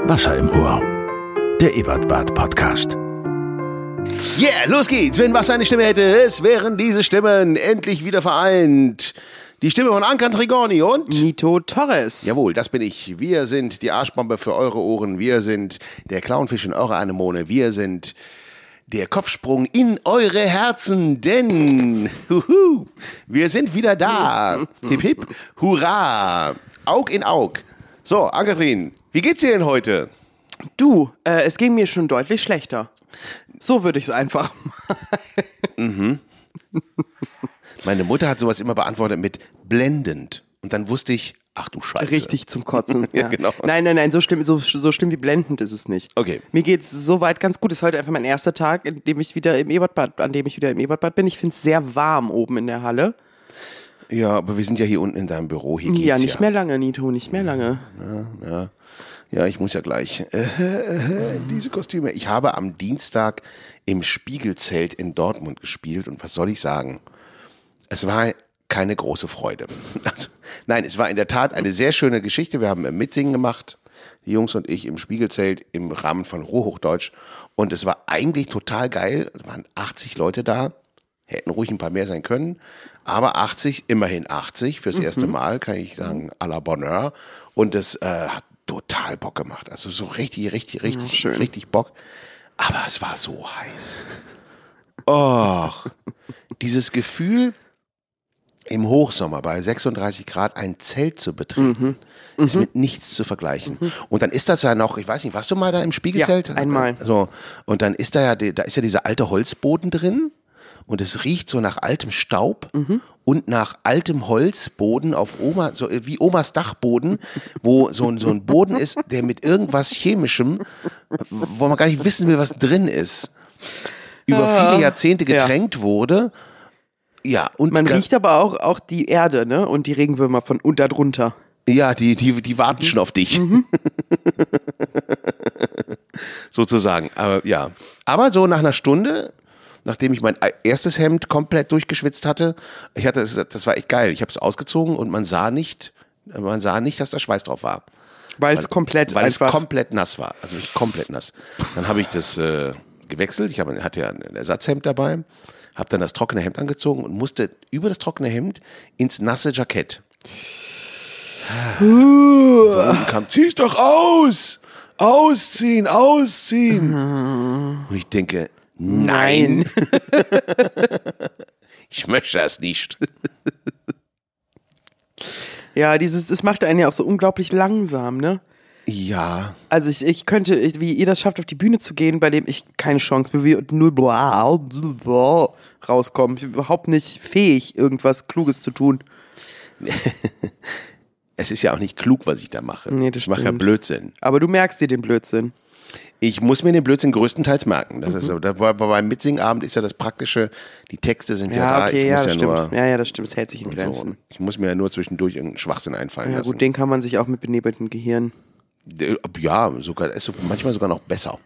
Wasser im Ohr. Der Ebertbad-Podcast. Yeah, los geht's. Wenn Wasser eine Stimme hätte, es wären diese Stimmen endlich wieder vereint. Die Stimme von Ankan Trigoni und Nito Torres. Jawohl, das bin ich. Wir sind die Arschbombe für eure Ohren. Wir sind der Clownfisch in eure Anemone. Wir sind der Kopfsprung in eure Herzen, denn wir sind wieder da. Hip, hip, hurra. Aug in Aug. So, Ann-Kathrin, wie geht's dir denn heute? Du, es ging mir schon deutlich schlechter. So würde ich es einfach machen. Meine Mutter hat sowas immer beantwortet mit blendend. Und dann wusste ich, ach du Scheiße. Richtig zum Kotzen. Ja, genau. Nein, so schlimm wie blendend ist es nicht. Okay. Mir geht's soweit ganz gut. Es ist heute einfach mein erster Tag, an dem ich wieder im Ebertbad bin. Ich finde es sehr warm oben in der Halle. Ja, aber wir sind ja hier unten in deinem Büro. Hier geht's ja, nicht mehr lange, Nito, nicht mehr lange. Ja, ich muss ja gleich. Diese Kostüme. Ich habe am Dienstag im Spiegelzelt in Dortmund gespielt und was soll ich sagen? Es war keine große Freude. Also, nein, es war in der Tat eine sehr schöne Geschichte. Wir haben Mitsingen gemacht, die Jungs und ich im Spiegelzelt im Rahmen von Ruhrhochdeutsch und es war eigentlich total geil. Es waren 80 Leute da. Hätten ruhig ein paar mehr sein können, aber 80, immerhin 80 fürs erste Mal, kann ich sagen, à la Bonheur. Und es hat total Bock gemacht. Also so richtig Bock. Aber es war so heiß. Och, dieses Gefühl, im Hochsommer bei 36 Grad ein Zelt zu betreten, ist mit nichts zu vergleichen. Und dann ist das ja noch, ich weiß nicht, warst du mal da im Spiegelzelt? Ja, einmal. So, und dann ist da ist ja dieser alte Holzboden drin. Und es riecht so nach altem Staub und nach altem Holzboden auf so wie Omas Dachboden, wo so ein Boden ist, der mit irgendwas Chemischem, wo man gar nicht wissen will, was drin ist, über viele Jahrzehnte getränkt wurde. Ja, und man riecht aber auch die Erde, ne? Und die Regenwürmer von unter drunter. Ja, die warten schon auf dich. Sozusagen. Aber so nach einer Stunde, nachdem ich mein erstes Hemd komplett durchgeschwitzt hatte, das war echt geil. Ich habe es ausgezogen und man sah nicht, dass da Schweiß drauf war. Weil es komplett nass war. Also wirklich komplett nass. Dann habe ich das gewechselt. Ich hatte ja ein Ersatzhemd dabei, habe dann das trockene Hemd angezogen und musste über das trockene Hemd ins nasse Jackett. Und kam, zieh's doch aus! Ausziehen! Und ich denke, nein. Ich möchte das nicht. Ja, es macht einen ja auch so unglaublich langsam, ne? Ja. Also ich könnte, wie ihr das schafft, auf die Bühne zu gehen, bei dem ich keine Chance bin, wie null rauskomme. Ich bin überhaupt nicht fähig, irgendwas Kluges zu tun. Es ist ja auch nicht klug, was ich da mache. Nee, das ich mache ja Blödsinn. Aber du merkst dir den Blödsinn. Ich muss mir den Blödsinn größtenteils merken. Das ist so. Beim Mitsingabend ist ja das Praktische, die Texte sind ja da. Okay, das stimmt. Das stimmt, es hält sich in Grenzen. So. Ich muss mir ja nur zwischendurch irgendeinen Schwachsinn einfallen lassen. Ja gut, den kann man sich auch mit benebeltem Gehirn. Ja, sogar ist manchmal sogar noch besser.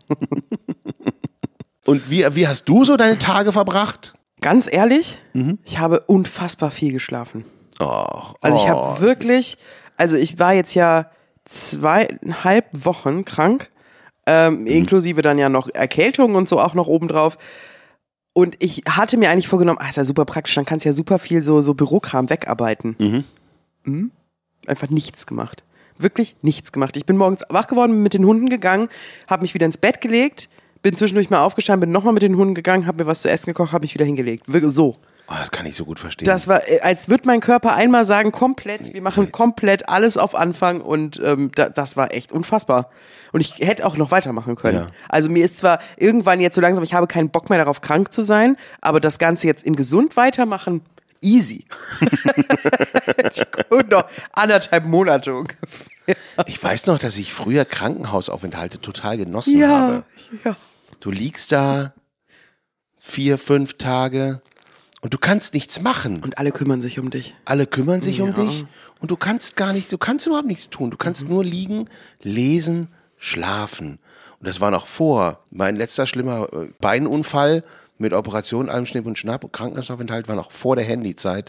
Und wie hast du so deine Ich verbracht? Ganz ehrlich, ich habe unfassbar viel geschlafen. Ich habe wirklich, ich war jetzt ja 2,5 Wochen krank, inklusive dann ja noch Erkältung und so auch noch obendrauf. Und ich hatte mir eigentlich vorgenommen, ist ja super praktisch, dann kannst du ja super viel so Bürokram wegarbeiten. Einfach nichts gemacht. Wirklich nichts gemacht. Ich bin morgens wach geworden, bin mit den Hunden gegangen, habe mich wieder ins Bett gelegt, bin zwischendurch mal aufgestanden, bin nochmal mit den Hunden gegangen, habe mir was zu essen gekocht, habe mich wieder hingelegt. Wirklich so. Oh, das kann ich so gut verstehen. Das war, als würde mein Körper einmal sagen, wir machen komplett alles auf Anfang und das war echt unfassbar. Und ich hätte auch noch weitermachen können. Ja. Also mir ist zwar irgendwann jetzt so langsam, ich habe keinen Bock mehr darauf, krank zu sein, aber das Ganze jetzt in gesund weitermachen, easy. Ich gucke noch 1,5 Monate ungefähr. Ich weiß noch, dass ich früher Krankenhausaufenthalte total genossen habe. Ja. Du liegst da 4, 5 Tage und du kannst nichts machen. Und alle kümmern sich um dich. Alle kümmern sich um dich und du kannst überhaupt nichts tun. Du kannst nur liegen, lesen, schlafen. Und das war noch vor. Mein letzter schlimmer Beinunfall mit Operation, allem Schnipp und Schnapp und Krankenhausaufenthalt war noch vor der Handyzeit.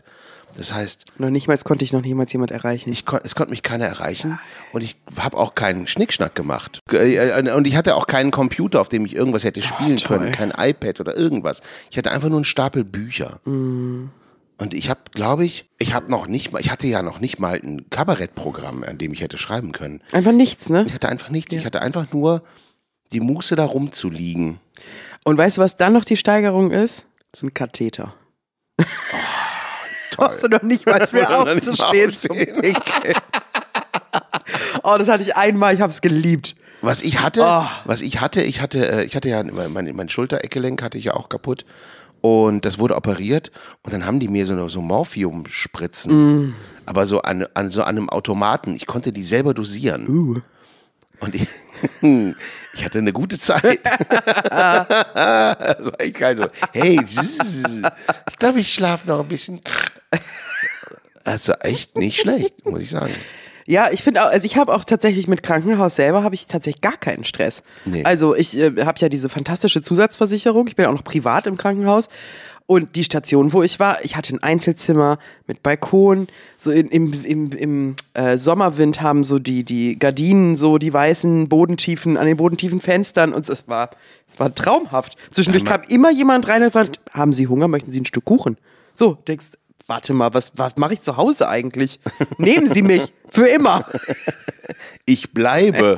Das heißt... Konnte ich noch niemals jemand erreichen. Es konnte mich keiner erreichen und ich habe auch keinen Schnickschnack gemacht. Und ich hatte auch keinen Computer, auf dem ich irgendwas hätte spielen können, kein iPad oder irgendwas. Ich hatte einfach nur einen Stapel Bücher. Und ich habe, glaube ich, ich hatte ja noch nicht mal ein Kabarettprogramm, an dem ich hätte schreiben können. Einfach nichts, ne? Ich hatte einfach nichts. Ja. Ich hatte einfach nur die Muße, da rumzuliegen. Und weißt du, was dann noch die Steigerung ist? So ein Katheter. Brauchst du noch nicht mal mehr aufzustehen zum Pinkeln. Oh, das hatte ich einmal, ich habe es geliebt. Ich hatte ja, mein Schultereckgelenk hatte ich ja auch kaputt und das wurde operiert und dann haben die mir so Morphium-Spritzen, aber so an einem Automaten, ich konnte die selber dosieren. Und ich hatte eine gute Zeit. Das war echt geil so, hey, ich glaube, ich schlafe noch ein bisschen. Also echt nicht schlecht, muss ich sagen. Ja, ich finde auch, also ich habe auch tatsächlich mit Krankenhaus selber habe ich tatsächlich gar keinen Stress. Nee. Also ich habe ja diese fantastische Zusatzversicherung, ich bin auch noch privat im Krankenhaus und die Station, wo ich war, ich hatte ein Einzelzimmer mit Balkon, so im Sommerwind haben so die Gardinen, so die weißen Bodentiefen, an den bodentiefen Fenstern und es war traumhaft. Zwischendurch kam immer jemand rein und fragte, haben Sie Hunger, möchten Sie ein Stück Kuchen? So, denkst warte mal, was mache ich zu Hause eigentlich? Nehmen Sie mich, für immer. Ich bleibe.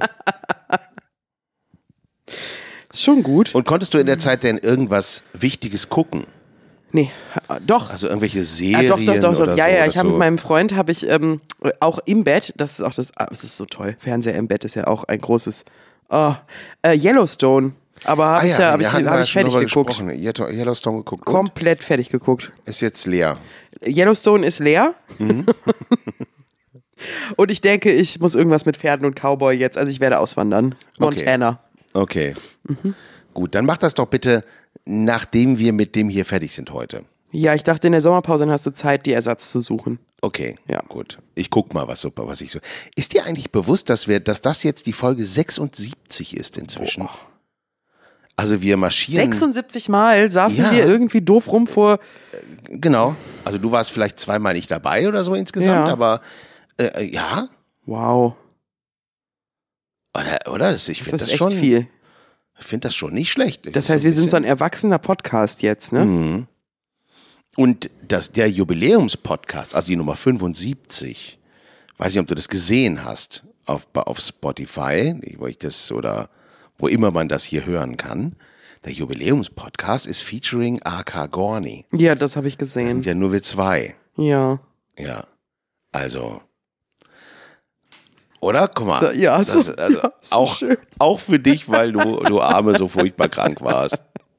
Ist schon gut. Und konntest du in der Zeit denn irgendwas Wichtiges gucken? Nee, doch. Also irgendwelche Serien doch. Oder ja, so, ich habe mit meinem Freund, auch im Bett, das ist auch das ist so toll, Fernseher im Bett ist ja auch ein großes, Yellowstone. Aber habe ich fertig geguckt. Yellowstone geguckt. Komplett fertig geguckt. Ist jetzt leer. Yellowstone ist leer. Und ich denke, ich muss irgendwas mit Pferden und Cowboy jetzt. Also ich werde auswandern. Montana. Okay. Gut, dann mach das doch bitte, nachdem wir mit dem hier fertig sind heute. Ja, ich dachte, in der Sommerpause hast du Zeit, die Ersatz zu suchen. Okay, ja, gut. Ich guck mal, was ich so. Ist dir eigentlich bewusst, dass das jetzt die Folge 76 ist inzwischen? Boah. Also wir marschieren. 76 Mal saßen wir irgendwie doof rum vor. Genau. Also du warst vielleicht 2-mal nicht dabei oder so insgesamt, aber ja. Wow. Oder? Ich finde das echt schon viel. Ich finde das schon nicht schlecht. Das heißt, wir sind so ein erwachsener Podcast jetzt, ne? Mhm. Und der Jubiläumspodcast, also die Nummer 75, weiß nicht, ob du das gesehen hast auf Spotify, wo immer man das hier hören kann. Der Jubiläumspodcast ist featuring AK Gorni. Ja, das habe ich gesehen. Das sind ja nur wir 2. Ja. Ja, also. Oder? Guck mal. Ja, auch für dich, weil du Arme so furchtbar krank warst.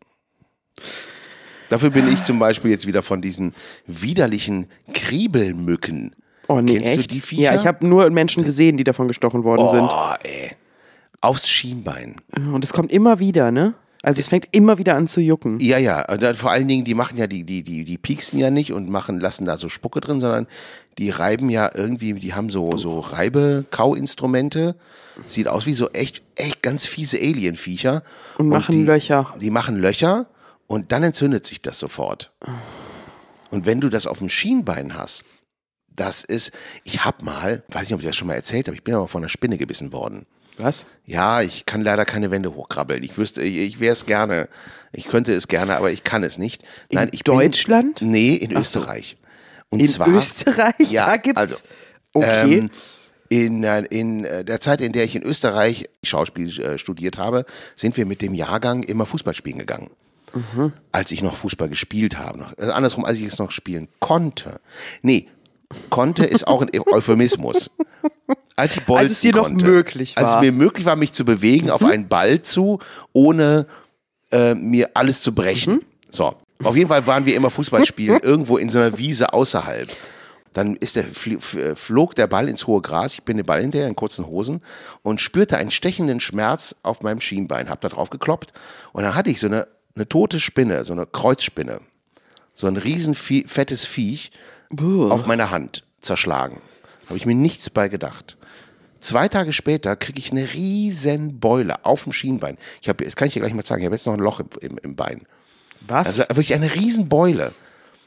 Dafür bin ich zum Beispiel jetzt wieder von diesen widerlichen Kriebelmücken. Oh nee, Kennst echt? du die Viecher? Ja, ich habe nur Menschen gesehen, die davon gestochen worden sind. Oh, ey. Aufs Schienbein. Und es kommt immer wieder, ne? Also es fängt immer wieder an zu jucken. Ja. Vor allen Dingen, die machen ja, die pieksen ja nicht und lassen da so Spucke drin, sondern die reiben ja irgendwie, die haben so Reibe-Kau-Instrumente. Sieht aus wie so echt ganz fiese Alien-Viecher. Und machen Löcher. Die machen Löcher und dann entzündet sich das sofort. Und wenn du das auf dem Schienbein hast, ich habe mal, weiß nicht, ob ich das schon mal erzählt habe, ich bin aber von einer Spinne gebissen worden. Was? Ja, ich kann leider keine Wände hochkrabbeln. Ich wäre es gerne. Ich könnte es gerne, aber ich kann es nicht. In Deutschland? Nee, in Österreich. Und in zwar, Österreich? Ja, da gibt's. Also, okay. In der Zeit, in der ich in Österreich Schauspiel studiert habe, sind wir mit dem Jahrgang immer Fußball spielen gegangen. Mhm. Als ich noch Fußball gespielt habe. Andersrum, als ich es noch spielen konnte. Nee, konnte ist auch ein Euphemismus. Als ich bolzen als es dir noch möglich war. Als es mir möglich war, mich zu bewegen auf einen Ball zu, ohne mir alles zu brechen. So. Auf jeden Fall waren wir immer Fußball spielen, irgendwo in so einer Wiese außerhalb. Dann flog der Ball ins hohe Gras, ich bin den Ball hinterher in kurzen Hosen und spürte einen stechenden Schmerz auf meinem Schienbein, hab da drauf gekloppt und dann hatte ich so eine tote Spinne, so eine Kreuzspinne, so ein riesen fettes Viech auf meiner Hand zerschlagen. Habe ich mir nichts bei gedacht. 2 Tage später kriege ich eine riesen Beule auf dem Schienbein. Das kann ich dir gleich mal zeigen, ich habe jetzt noch ein Loch im Bein. Was? Also wirklich eine riesen Beule.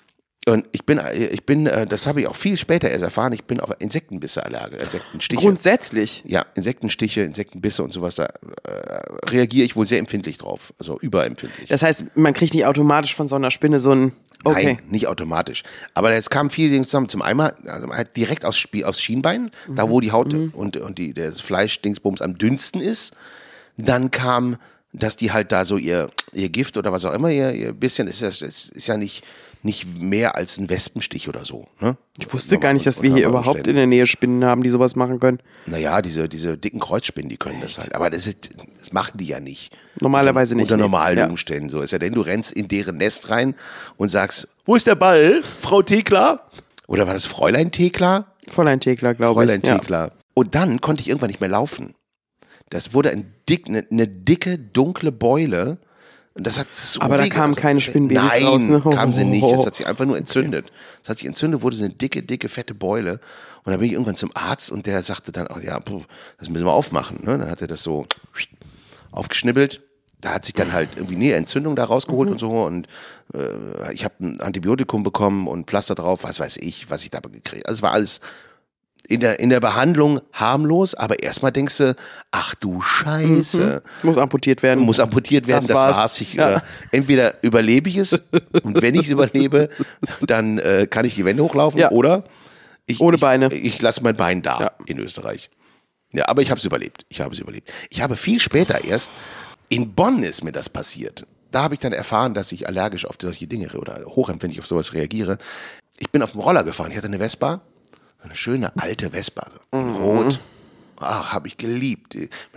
Und ich bin, das habe ich auch viel später erst erfahren, ich bin auf Insektenbisse allergisch, Insektenstiche. Grundsätzlich? Ja, Insektenstiche, Insektenbisse und sowas, da reagiere ich wohl sehr empfindlich drauf, also überempfindlich. Das heißt, man kriegt nicht automatisch von so einer Spinne so ein... Okay. Nein, nicht automatisch. Aber jetzt kamen viele Dinge zusammen. Zum einen also halt direkt aufs Schienbein, da wo die Haut und das Fleischdingsbums am dünnsten ist. Dann kam, dass die halt da so ihr Gift oder was auch immer, ihr bisschen, ist ja nicht mehr als ein Wespenstich oder so. Ne? Ich wusste gar nicht, dass wir hier überhaupt in der Nähe Spinnen haben, die sowas machen können. Naja, diese dicken Kreuzspinnen, die können das halt. Aber das machen die ja nicht. Normalerweise nicht. Unter normalen Umständen. So ist ja denn, du rennst in deren Nest rein und sagst, wo ist der Ball, Frau Thekla? Oder war das Fräulein Thekla? Fräulein Thekla, glaube ich. Fräulein Thekla. Und dann konnte ich irgendwann nicht mehr laufen. Das wurde eine dicke, dunkle Beule. Und das hat so aber da kamen keine Spinnenbabys raus, ne? Nein, kam sie nicht. Das hat sich einfach nur entzündet. Das hat sich entzündet, wurde so eine dicke, fette Beule. Und dann bin ich irgendwann zum Arzt und der sagte dann, das müssen wir aufmachen. Ne? Dann hat er das so aufgeschnibbelt. Da hat sich dann halt irgendwie eine Entzündung da rausgeholt und so. Und ich habe ein Antibiotikum bekommen und Pflaster drauf, was weiß ich, was ich da gekriegt habe. Also es war alles in der Behandlung harmlos, aber erstmal denkst du, ach du Scheiße. Muss amputiert werden. Das war's. Entweder überlebe ich es und wenn ich es überlebe, dann kann ich die Wände hochlaufen oder ohne Beine. Ich lasse mein Bein da in Österreich. Ja, aber ich habe es überlebt. Ich habe viel später erst, in Bonn ist mir das passiert. Da habe ich dann erfahren, dass ich allergisch auf solche Dinge oder hochempfindlich auf sowas reagiere. Ich bin auf dem Roller gefahren. Ich hatte eine Vespa. Eine schöne alte Vespa, in Rot. Ach, habe ich geliebt.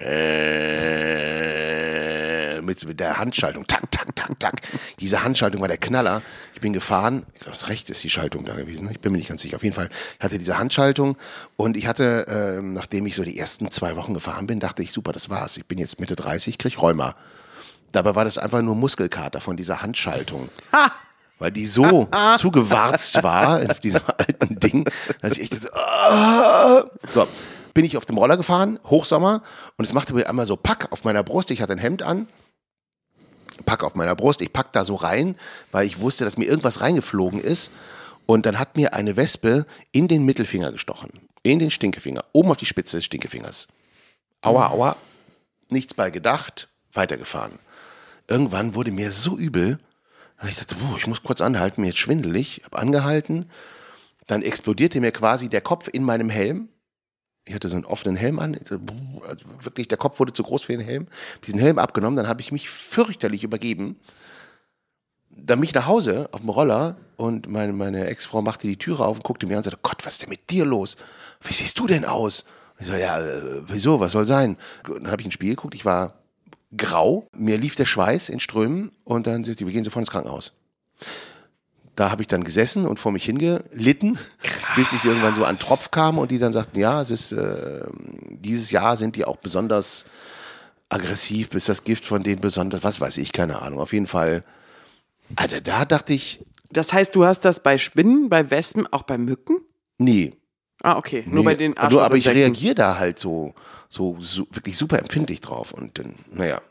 Mit der Handschaltung. Tak, tak, tak, tak. Diese Handschaltung war der Knaller. Ich bin gefahren. Ich glaube, das rechts ist die Schaltung da gewesen. Ich bin mir nicht ganz sicher. Auf jeden Fall hatte diese Handschaltung. Und ich hatte, nachdem ich so die ersten 2 Wochen gefahren bin, dachte ich, super, das war's. Ich bin jetzt Mitte 30, krieg Rheuma. Dabei war das einfach nur Muskelkater von dieser Handschaltung. Ha! Weil die so zugewarzt war auf diesem alten Ding, dass ich echt so, bin ich auf dem Roller gefahren, Hochsommer, und es machte mir einmal so Pack auf meiner Brust, ich hatte ein Hemd an, Pack auf meiner Brust, ich pack da so rein, weil ich wusste, dass mir irgendwas reingeflogen ist, und dann hat mir eine Wespe in den Mittelfinger gestochen, in den Stinkefinger, oben auf die Spitze des Stinkefingers. Aua, nichts bei gedacht, weitergefahren. Irgendwann wurde mir so übel, ich dachte, ich muss kurz anhalten, mir jetzt schwindelig. Ich habe angehalten. Dann explodierte mir quasi der Kopf in meinem Helm. Ich hatte so einen offenen Helm an. Also wirklich, der Kopf wurde zu groß für den Helm. Diesen Helm abgenommen, dann habe ich mich fürchterlich übergeben. Dann bin ich nach Hause auf dem Roller und meine Ex-Frau machte die Türe auf und guckte mir an und sagte, Gott, was ist denn mit dir los? Wie siehst du denn aus? Ich so, wieso, was soll sein? Und dann habe ich ins Spiel geguckt, ich war grau, mir lief der Schweiß in Strömen und dann sagte, wir gehen sofort ins Krankenhaus. Da habe ich dann gesessen und vor mich hingelitten, bis ich irgendwann so an Tropf kam und die dann sagten, ja, es ist dieses Jahr sind die auch besonders aggressiv, ist das Gift von denen besonders, was weiß ich, keine Ahnung. Auf jeden Fall, Alter, da dachte ich. Das heißt, du hast das bei Spinnen, bei Wespen, auch bei Mücken? Nee. Ah, okay, nur bei den Arschloch. Aber ich reagiere da halt so wirklich super empfindlich drauf und dann, naja.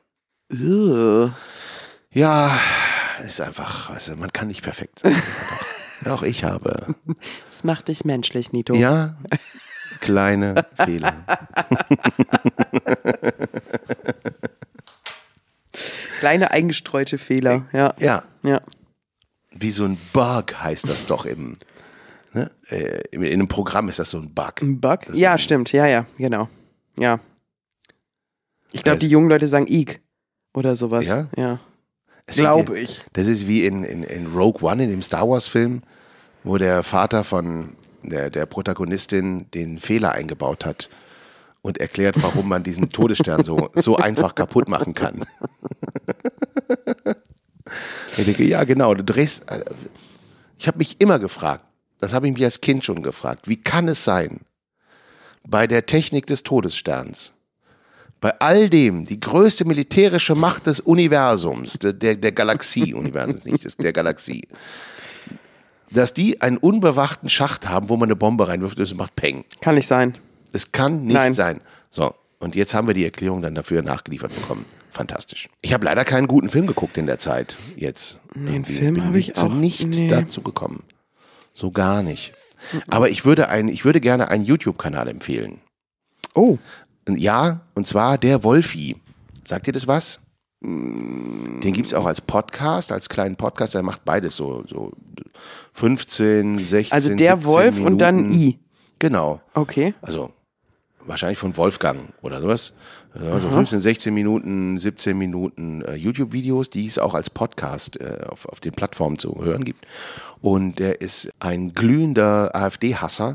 Ja, ist einfach, also man kann nicht perfekt sein. Auch ich habe. Das macht dich menschlich, Nito. Ja, kleine Fehler. Kleine eingestreute Fehler, ja. Ja. Wie so ein Bug heißt das doch im. Ne? In einem Programm ist das so ein Bug. Ein Bug? Ja, stimmt. Ja, genau. Ja. Ich glaube, die jungen Leute sagen Eek oder sowas. Ja. Glaube ich. Das ist wie in Rogue One, in dem Star Wars Film, wo der Vater von der Protagonistin den Fehler eingebaut hat und erklärt, warum man diesen Todesstern so einfach kaputt machen kann. Ich denke, ja genau, ich habe mich immer gefragt, das habe ich mich als Kind schon gefragt. Wie kann es sein, bei der Technik des Todessterns, bei all dem, die größte militärische Macht des Universums, der Galaxie, Universums nicht, der Galaxie, dass die einen unbewachten Schacht haben, wo man eine Bombe reinwirft und es macht Peng. Kann nicht sein. Es kann nicht sein. So, und jetzt haben wir die Erklärung dann dafür nachgeliefert bekommen. Fantastisch. Ich habe leider keinen guten Film geguckt in der Zeit jetzt. Nee, einen Film habe ich auch nicht dazu gekommen. So gar nicht. Aber ich würde gerne einen YouTube-Kanal empfehlen. Oh. Ja, und zwar der Wolfi. Sagt dir das was? Den gibt es auch als Podcast, als kleinen Podcast. Der macht beides so 15, 16, Also der Wolf Minuten. Und dann I. Genau. Okay. Also wahrscheinlich von Wolfgang oder sowas. Also 15, 16 Minuten, 17 Minuten YouTube-Videos, die es auch als Podcast auf den Plattformen zu hören gibt. Und er ist ein glühender AfD-Hasser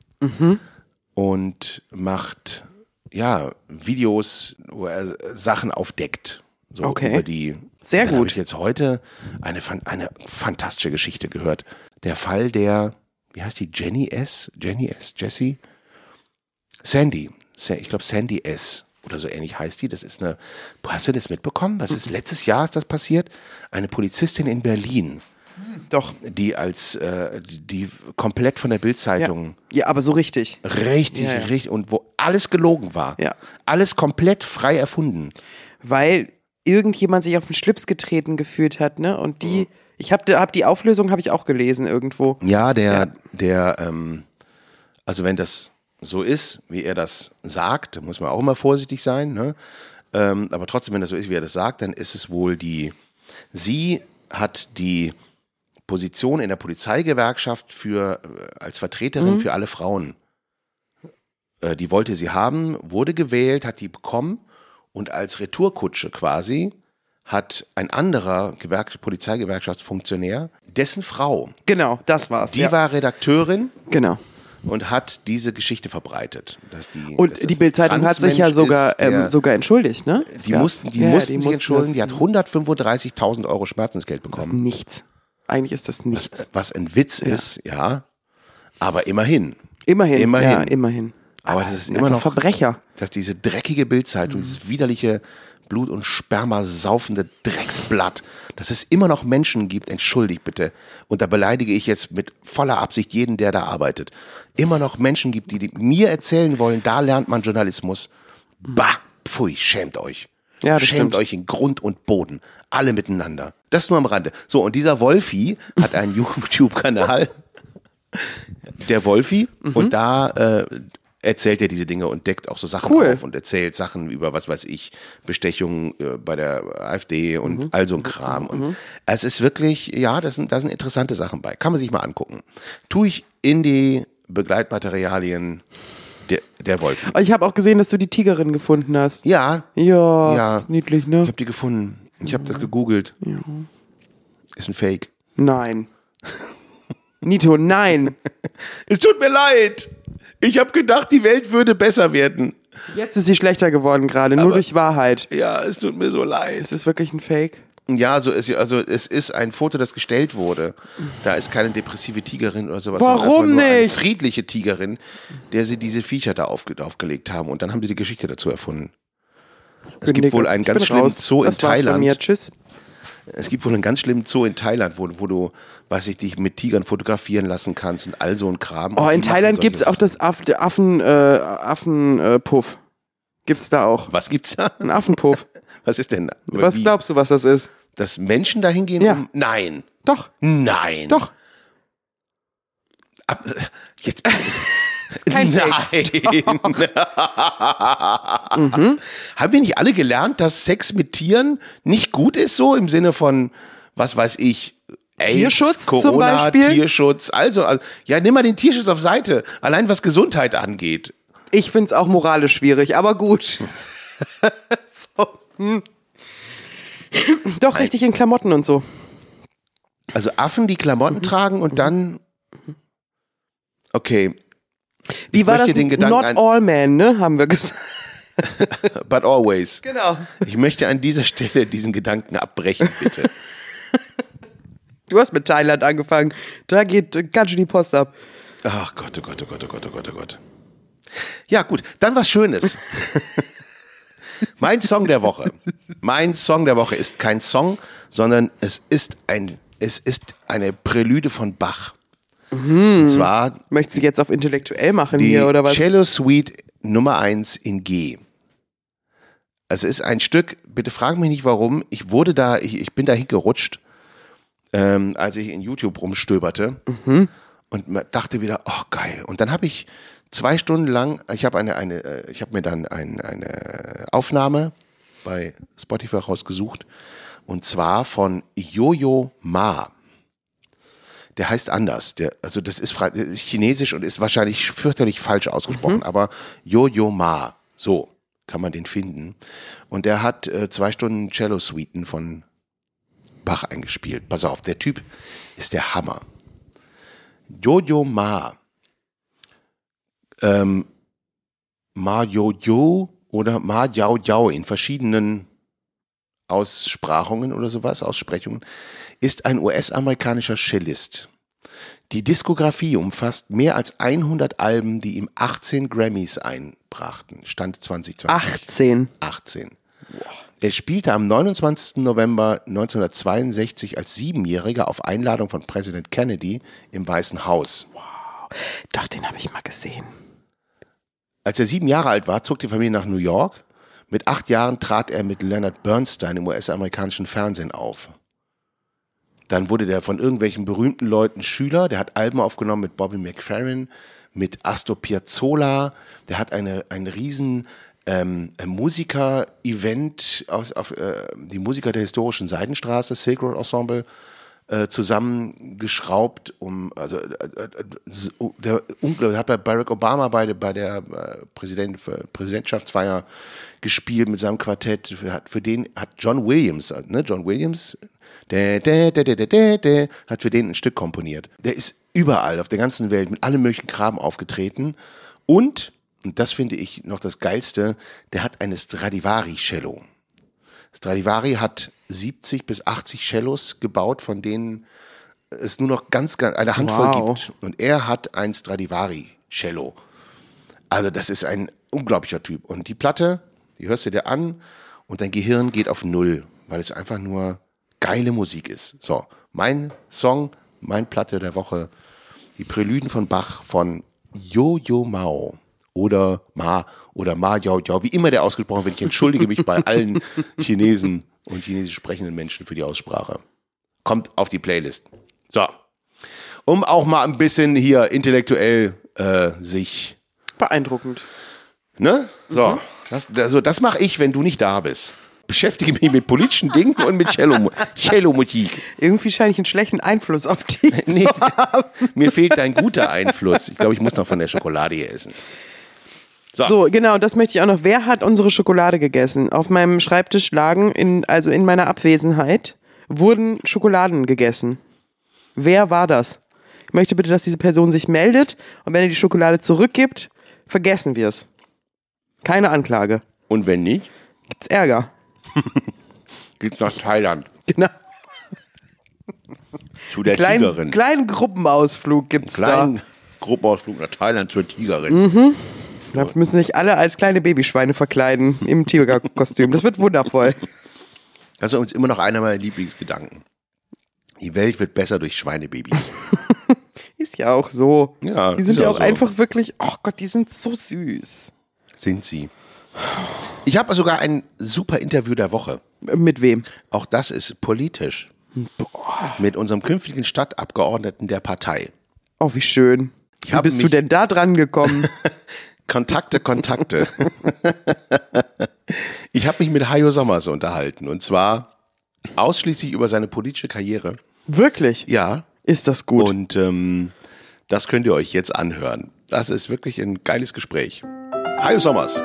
und macht Videos, wo er Sachen aufdeckt. So Okay. über die. Sehr dann habe gut. ich jetzt heute eine fantastische Geschichte gehört. Der Fall der, wie heißt die, Jessie? Sandy. Ich glaube Sandy S. oder so ähnlich heißt die. Das ist hast du das mitbekommen? Letztes Jahr ist das passiert. Eine Polizistin in Berlin. Doch. Die die komplett von der Bild-Zeitung. Ja, aber so richtig. Richtig. Und wo alles gelogen war. Ja. Alles komplett frei erfunden. Weil irgendjemand sich auf den Schlips getreten gefühlt hat, ne? Und hab die Auflösung habe ich auch gelesen irgendwo. Ja, also wenn das so ist, wie er das sagt, muss man auch immer vorsichtig sein, ne? Aber trotzdem, wenn das so ist, wie er das sagt, dann ist es wohl sie hat die Position in der Polizeigewerkschaft als Vertreterin für alle Frauen. Die wollte sie haben, wurde gewählt, hat die bekommen und als Retourkutsche quasi hat ein anderer Polizeigewerkschaftsfunktionär, dessen Frau, Genau, das war's. die war Redakteurin Genau. und hat diese Geschichte verbreitet. Dass Die Bild-Zeitung hat sich ja sogar entschuldigt, ne? Die mussten sich entschuldigen, die hat 135.000 Euro Schmerzensgeld bekommen. Das ist nichts. Eigentlich ist das nichts. Was ein Witz ist, ja. Aber immerhin. Immerhin. Ja, immerhin. Aber das ist immer noch Verbrecher. Dass diese dreckige Bild-Zeitung, dieses widerliche Blut- und Sperma saufende Drecksblatt, dass es immer noch Menschen gibt, entschuldigt bitte, und da beleidige ich jetzt mit voller Absicht jeden, der da arbeitet, immer noch Menschen gibt, die mir erzählen wollen, da lernt man Journalismus. Bah, pfui, schämt euch. Ja, das Schämt stimmt. euch in Grund und Boden. Alle miteinander. Das nur am Rande. So, und dieser Wolfi hat einen YouTube-Kanal, der Wolfi, und da erzählt er diese Dinge und deckt auch so Sachen auf und erzählt Sachen über, was weiß ich, Bestechung bei der AfD und all so ein Kram. Und es ist wirklich, ja, da sind interessante Sachen bei. Kann man sich mal angucken. Tue ich in die Begleitmaterialien der Wolfi. Ich habe auch gesehen, dass du die Tigerin gefunden hast. Ja. Ja. Ist niedlich, ne? Ich habe die gefunden. Ich habe das gegoogelt. Ja. Ist ein Fake. Nein. Nito, nein. Es tut mir leid. Ich habe gedacht, die Welt würde besser werden. Jetzt ist sie schlechter geworden gerade, nur durch Wahrheit. Ja, es tut mir so leid. Es ist wirklich ein Fake. Ja, es ist ein Foto, das gestellt wurde. Da ist keine depressive Tigerin oder sowas. Warum nicht? Eine friedliche Tigerin, der sie diese Viecher da aufgelegt haben. Und dann haben sie die Geschichte dazu erfunden. Es gibt wohl einen ganz schlimmen Zoo in Thailand. Von mir. Tschüss. Es gibt wohl einen ganz schlimmen Zoo in Thailand, wo du, dich mit Tigern fotografieren lassen kannst und all so ein Kram. Oh, in Thailand gibt es auch das Affenpuff. Gibt's da auch. Was gibt's da? Ein Affenpuff. Was ist denn? Was glaubst du, was das ist? Dass Menschen da hingehen? Ja. Nein. Doch. Nein. Doch. Jetzt. Kein Nein. Haben wir nicht alle gelernt, dass Sex mit Tieren nicht gut ist, so im Sinne von, was weiß ich, AIDS, Tierschutz Corona, zum Beispiel? Tierschutz. Also, ja, nimm mal den Tierschutz auf Seite. Allein was Gesundheit angeht. Ich find's auch moralisch schwierig, aber gut. Doch, richtig in Klamotten und so. Also Affen, die Klamotten tragen und dann. Okay. Wie war das? Not all men, ne? Haben wir gesagt. But always. Genau. Ich möchte an dieser Stelle diesen Gedanken abbrechen, bitte. Du hast mit Thailand angefangen. Da geht ganz schön die Post ab. Ach Gott, oh Gott, oh Gott, oh Gott, oh Gott, oh Gott. Ja, gut, dann was Schönes. Mein Song der Woche. Mein Song der Woche ist kein Song, sondern es ist eine Prälude von Bach. Und zwar Möchtest du jetzt auf intellektuell machen die hier oder was? Cello Suite Nummer 1 in G. Es ist ein Stück, bitte frag mich nicht warum, ich bin da hingerutscht, als ich in YouTube rumstöberte Und man dachte wieder, oh geil. Und dann habe ich 2 Stunden lang, ich habe mir dann eine Aufnahme bei Spotify rausgesucht. Und zwar von Yo-Yo Ma. Der heißt anders. Das ist chinesisch und ist wahrscheinlich fürchterlich falsch ausgesprochen, aber Yo-Yo Ma. So kann man den finden. Und der hat 2 Stunden Cello-Suiten von Bach eingespielt. Pass auf, der Typ ist der Hammer. Yo-Yo Ma. Ma Yo-Yo oder Ma Yao Yao in verschiedenen Aussprachungen oder sowas, Aussprechungen, ist ein US-amerikanischer Cellist. Die Diskografie umfasst mehr als 100 Alben, die ihm 18 Grammys einbrachten. Stand 2020. 18. Wow. Er spielte am 29. November 1962 als 7-Jähriger auf Einladung von Präsident Kennedy im Weißen Haus. Wow. Doch, den habe ich mal gesehen. Als er 7 Jahre alt war, zog die Familie nach New York. Mit 8 Jahren trat er mit Leonard Bernstein im US-amerikanischen Fernsehen auf. Dann wurde der von irgendwelchen berühmten Leuten Schüler. Der hat Alben aufgenommen mit Bobby McFerrin, mit Astor Piazzolla. Der hat ein riesen Musiker-Event die Musiker der historischen Seidenstraße, Silk Road Ensemble, zusammengeschraubt, der hat bei Barack Obama bei der Präsidentschaftsfeier gespielt mit seinem Quartett. Für den hat John Williams, hat für den ein Stück komponiert. Der ist überall auf der ganzen Welt mit allem möglichen Kram aufgetreten und das finde ich noch das Geilste, der hat eine Stradivari-Cello. Stradivari hat 70 bis 80 Cellos gebaut, von denen es nur noch ganz eine Handvoll gibt. Und er hat ein Stradivari-Cello. Also das ist ein unglaublicher Typ. Und die Platte, die hörst du dir an und dein Gehirn geht auf Null, weil es einfach nur geile Musik ist. So, mein Song, mein Platte der Woche, die Prälyden von Bach von Yo-Yo Mao. Oder Ma Yao Yao, wie immer der ausgesprochen wird. Ich entschuldige mich bei allen Chinesen und chinesisch sprechenden Menschen für die Aussprache. Kommt auf die Playlist. So, um auch mal ein bisschen hier intellektuell sich... Beeindruckend. Ne? So, das mache ich, wenn du nicht da bist. Beschäftige mich mit politischen Dingen und mit Cello-Musik. Irgendwie scheine ich einen schlechten Einfluss auf dich zu haben. Mir fehlt ein guter Einfluss. Ich glaube, ich muss noch von der Schokolade hier essen. So, genau, das möchte ich auch noch. Wer hat unsere Schokolade gegessen? Auf meinem Schreibtisch lagen, in meiner Abwesenheit, wurden Schokoladen gegessen. Wer war das? Ich möchte bitte, dass diese Person sich meldet und wenn er die Schokolade zurückgibt, vergessen wir es. Keine Anklage. Und wenn nicht? Gibt's Ärger. Geht's nach Thailand. Genau. Zu der Tigerin. Kleinen Gruppenausflug gibt's da. Gruppenausflug nach Thailand zur Tigerin. Mhm. Da müssen sich alle als kleine Babyschweine verkleiden im Tigerkostüm. Das wird wundervoll. Das ist uns immer noch einer meiner Lieblingsgedanken. Die Welt wird besser durch Schweinebabys. Ist ja auch so. Ja, die sind ja auch so. Einfach wirklich, oh Gott, die sind so süß. Sind sie. Ich habe sogar ein super Interview der Woche. Mit wem? Auch das ist politisch. Boah. Mit unserem künftigen Stadtabgeordneten der Partei. Oh, wie schön. Wie bist du denn da dran gekommen? Kontakte. Ich habe mich mit Hajo Sommers unterhalten und zwar ausschließlich über seine politische Karriere. Wirklich? Ja. Ist das gut? Und das könnt ihr euch jetzt anhören. Das ist wirklich ein geiles Gespräch. Hajo Sommers.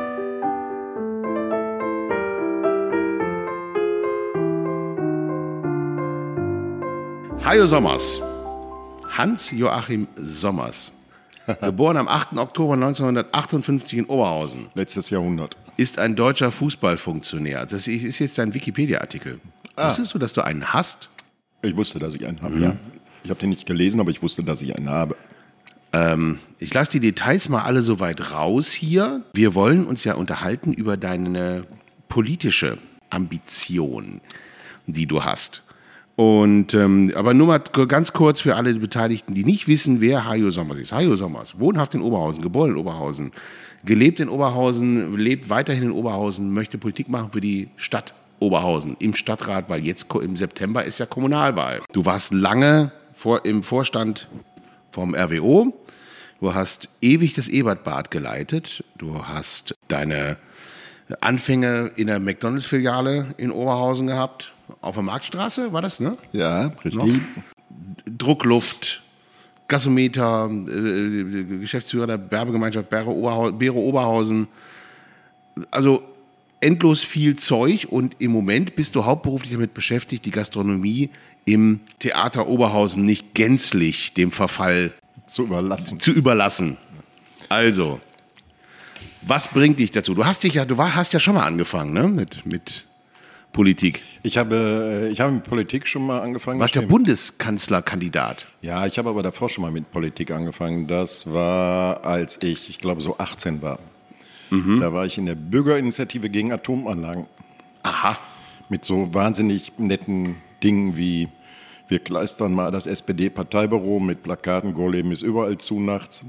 Hajo Sommers. Hans-Joachim Sommers. Geboren am 8. Oktober 1958 in Oberhausen. Letztes Jahrhundert. Ist ein deutscher Fußballfunktionär. Das ist jetzt ein Wikipedia-Artikel. Wusstest du, dass du einen hast? Ich wusste, dass ich einen habe, ja. Ich habe den nicht gelesen, aber ich wusste, dass ich einen habe. Ich lasse die Details mal alle so weit raus hier. Wir wollen uns ja unterhalten über deine politische Ambition, die du hast. Und aber nur mal ganz kurz für alle Beteiligten, die nicht wissen, wer Hajo Sommers ist. Hajo Sommers, wohnhaft in Oberhausen, geboren in Oberhausen, gelebt in Oberhausen, lebt weiterhin in Oberhausen, möchte Politik machen für die Stadt Oberhausen im Stadtrat, weil jetzt im September ist ja Kommunalwahl. Du warst lange im Vorstand vom RWO. Du hast ewig das Ebertbad geleitet. Du hast deine Anfänge in der McDonalds-Filiale in Oberhausen gehabt. Auf der Marktstraße war das, ne? Ja, richtig. Noch? Druckluft, Gasometer, Geschäftsführer der Werbegemeinschaft Bero Oberhausen. Also endlos viel Zeug und im Moment bist du hauptberuflich damit beschäftigt, die Gastronomie im Theater Oberhausen nicht gänzlich dem Verfall zu überlassen. Also, was bringt dich dazu? Du hast ja schon mal angefangen, ne? Mit Politik. Ich habe mit Politik schon mal angefangen. Warst der Bundeskanzlerkandidat? Ja, ich habe aber davor schon mal mit Politik angefangen. Das war, als ich glaube, so 18 war. Da war ich in der Bürgerinitiative gegen Atomanlagen. Aha. Mit so wahnsinnig netten Dingen wie: wir kleistern mal das SPD-Parteibüro mit Plakaten, Golem ist überall zu nachts.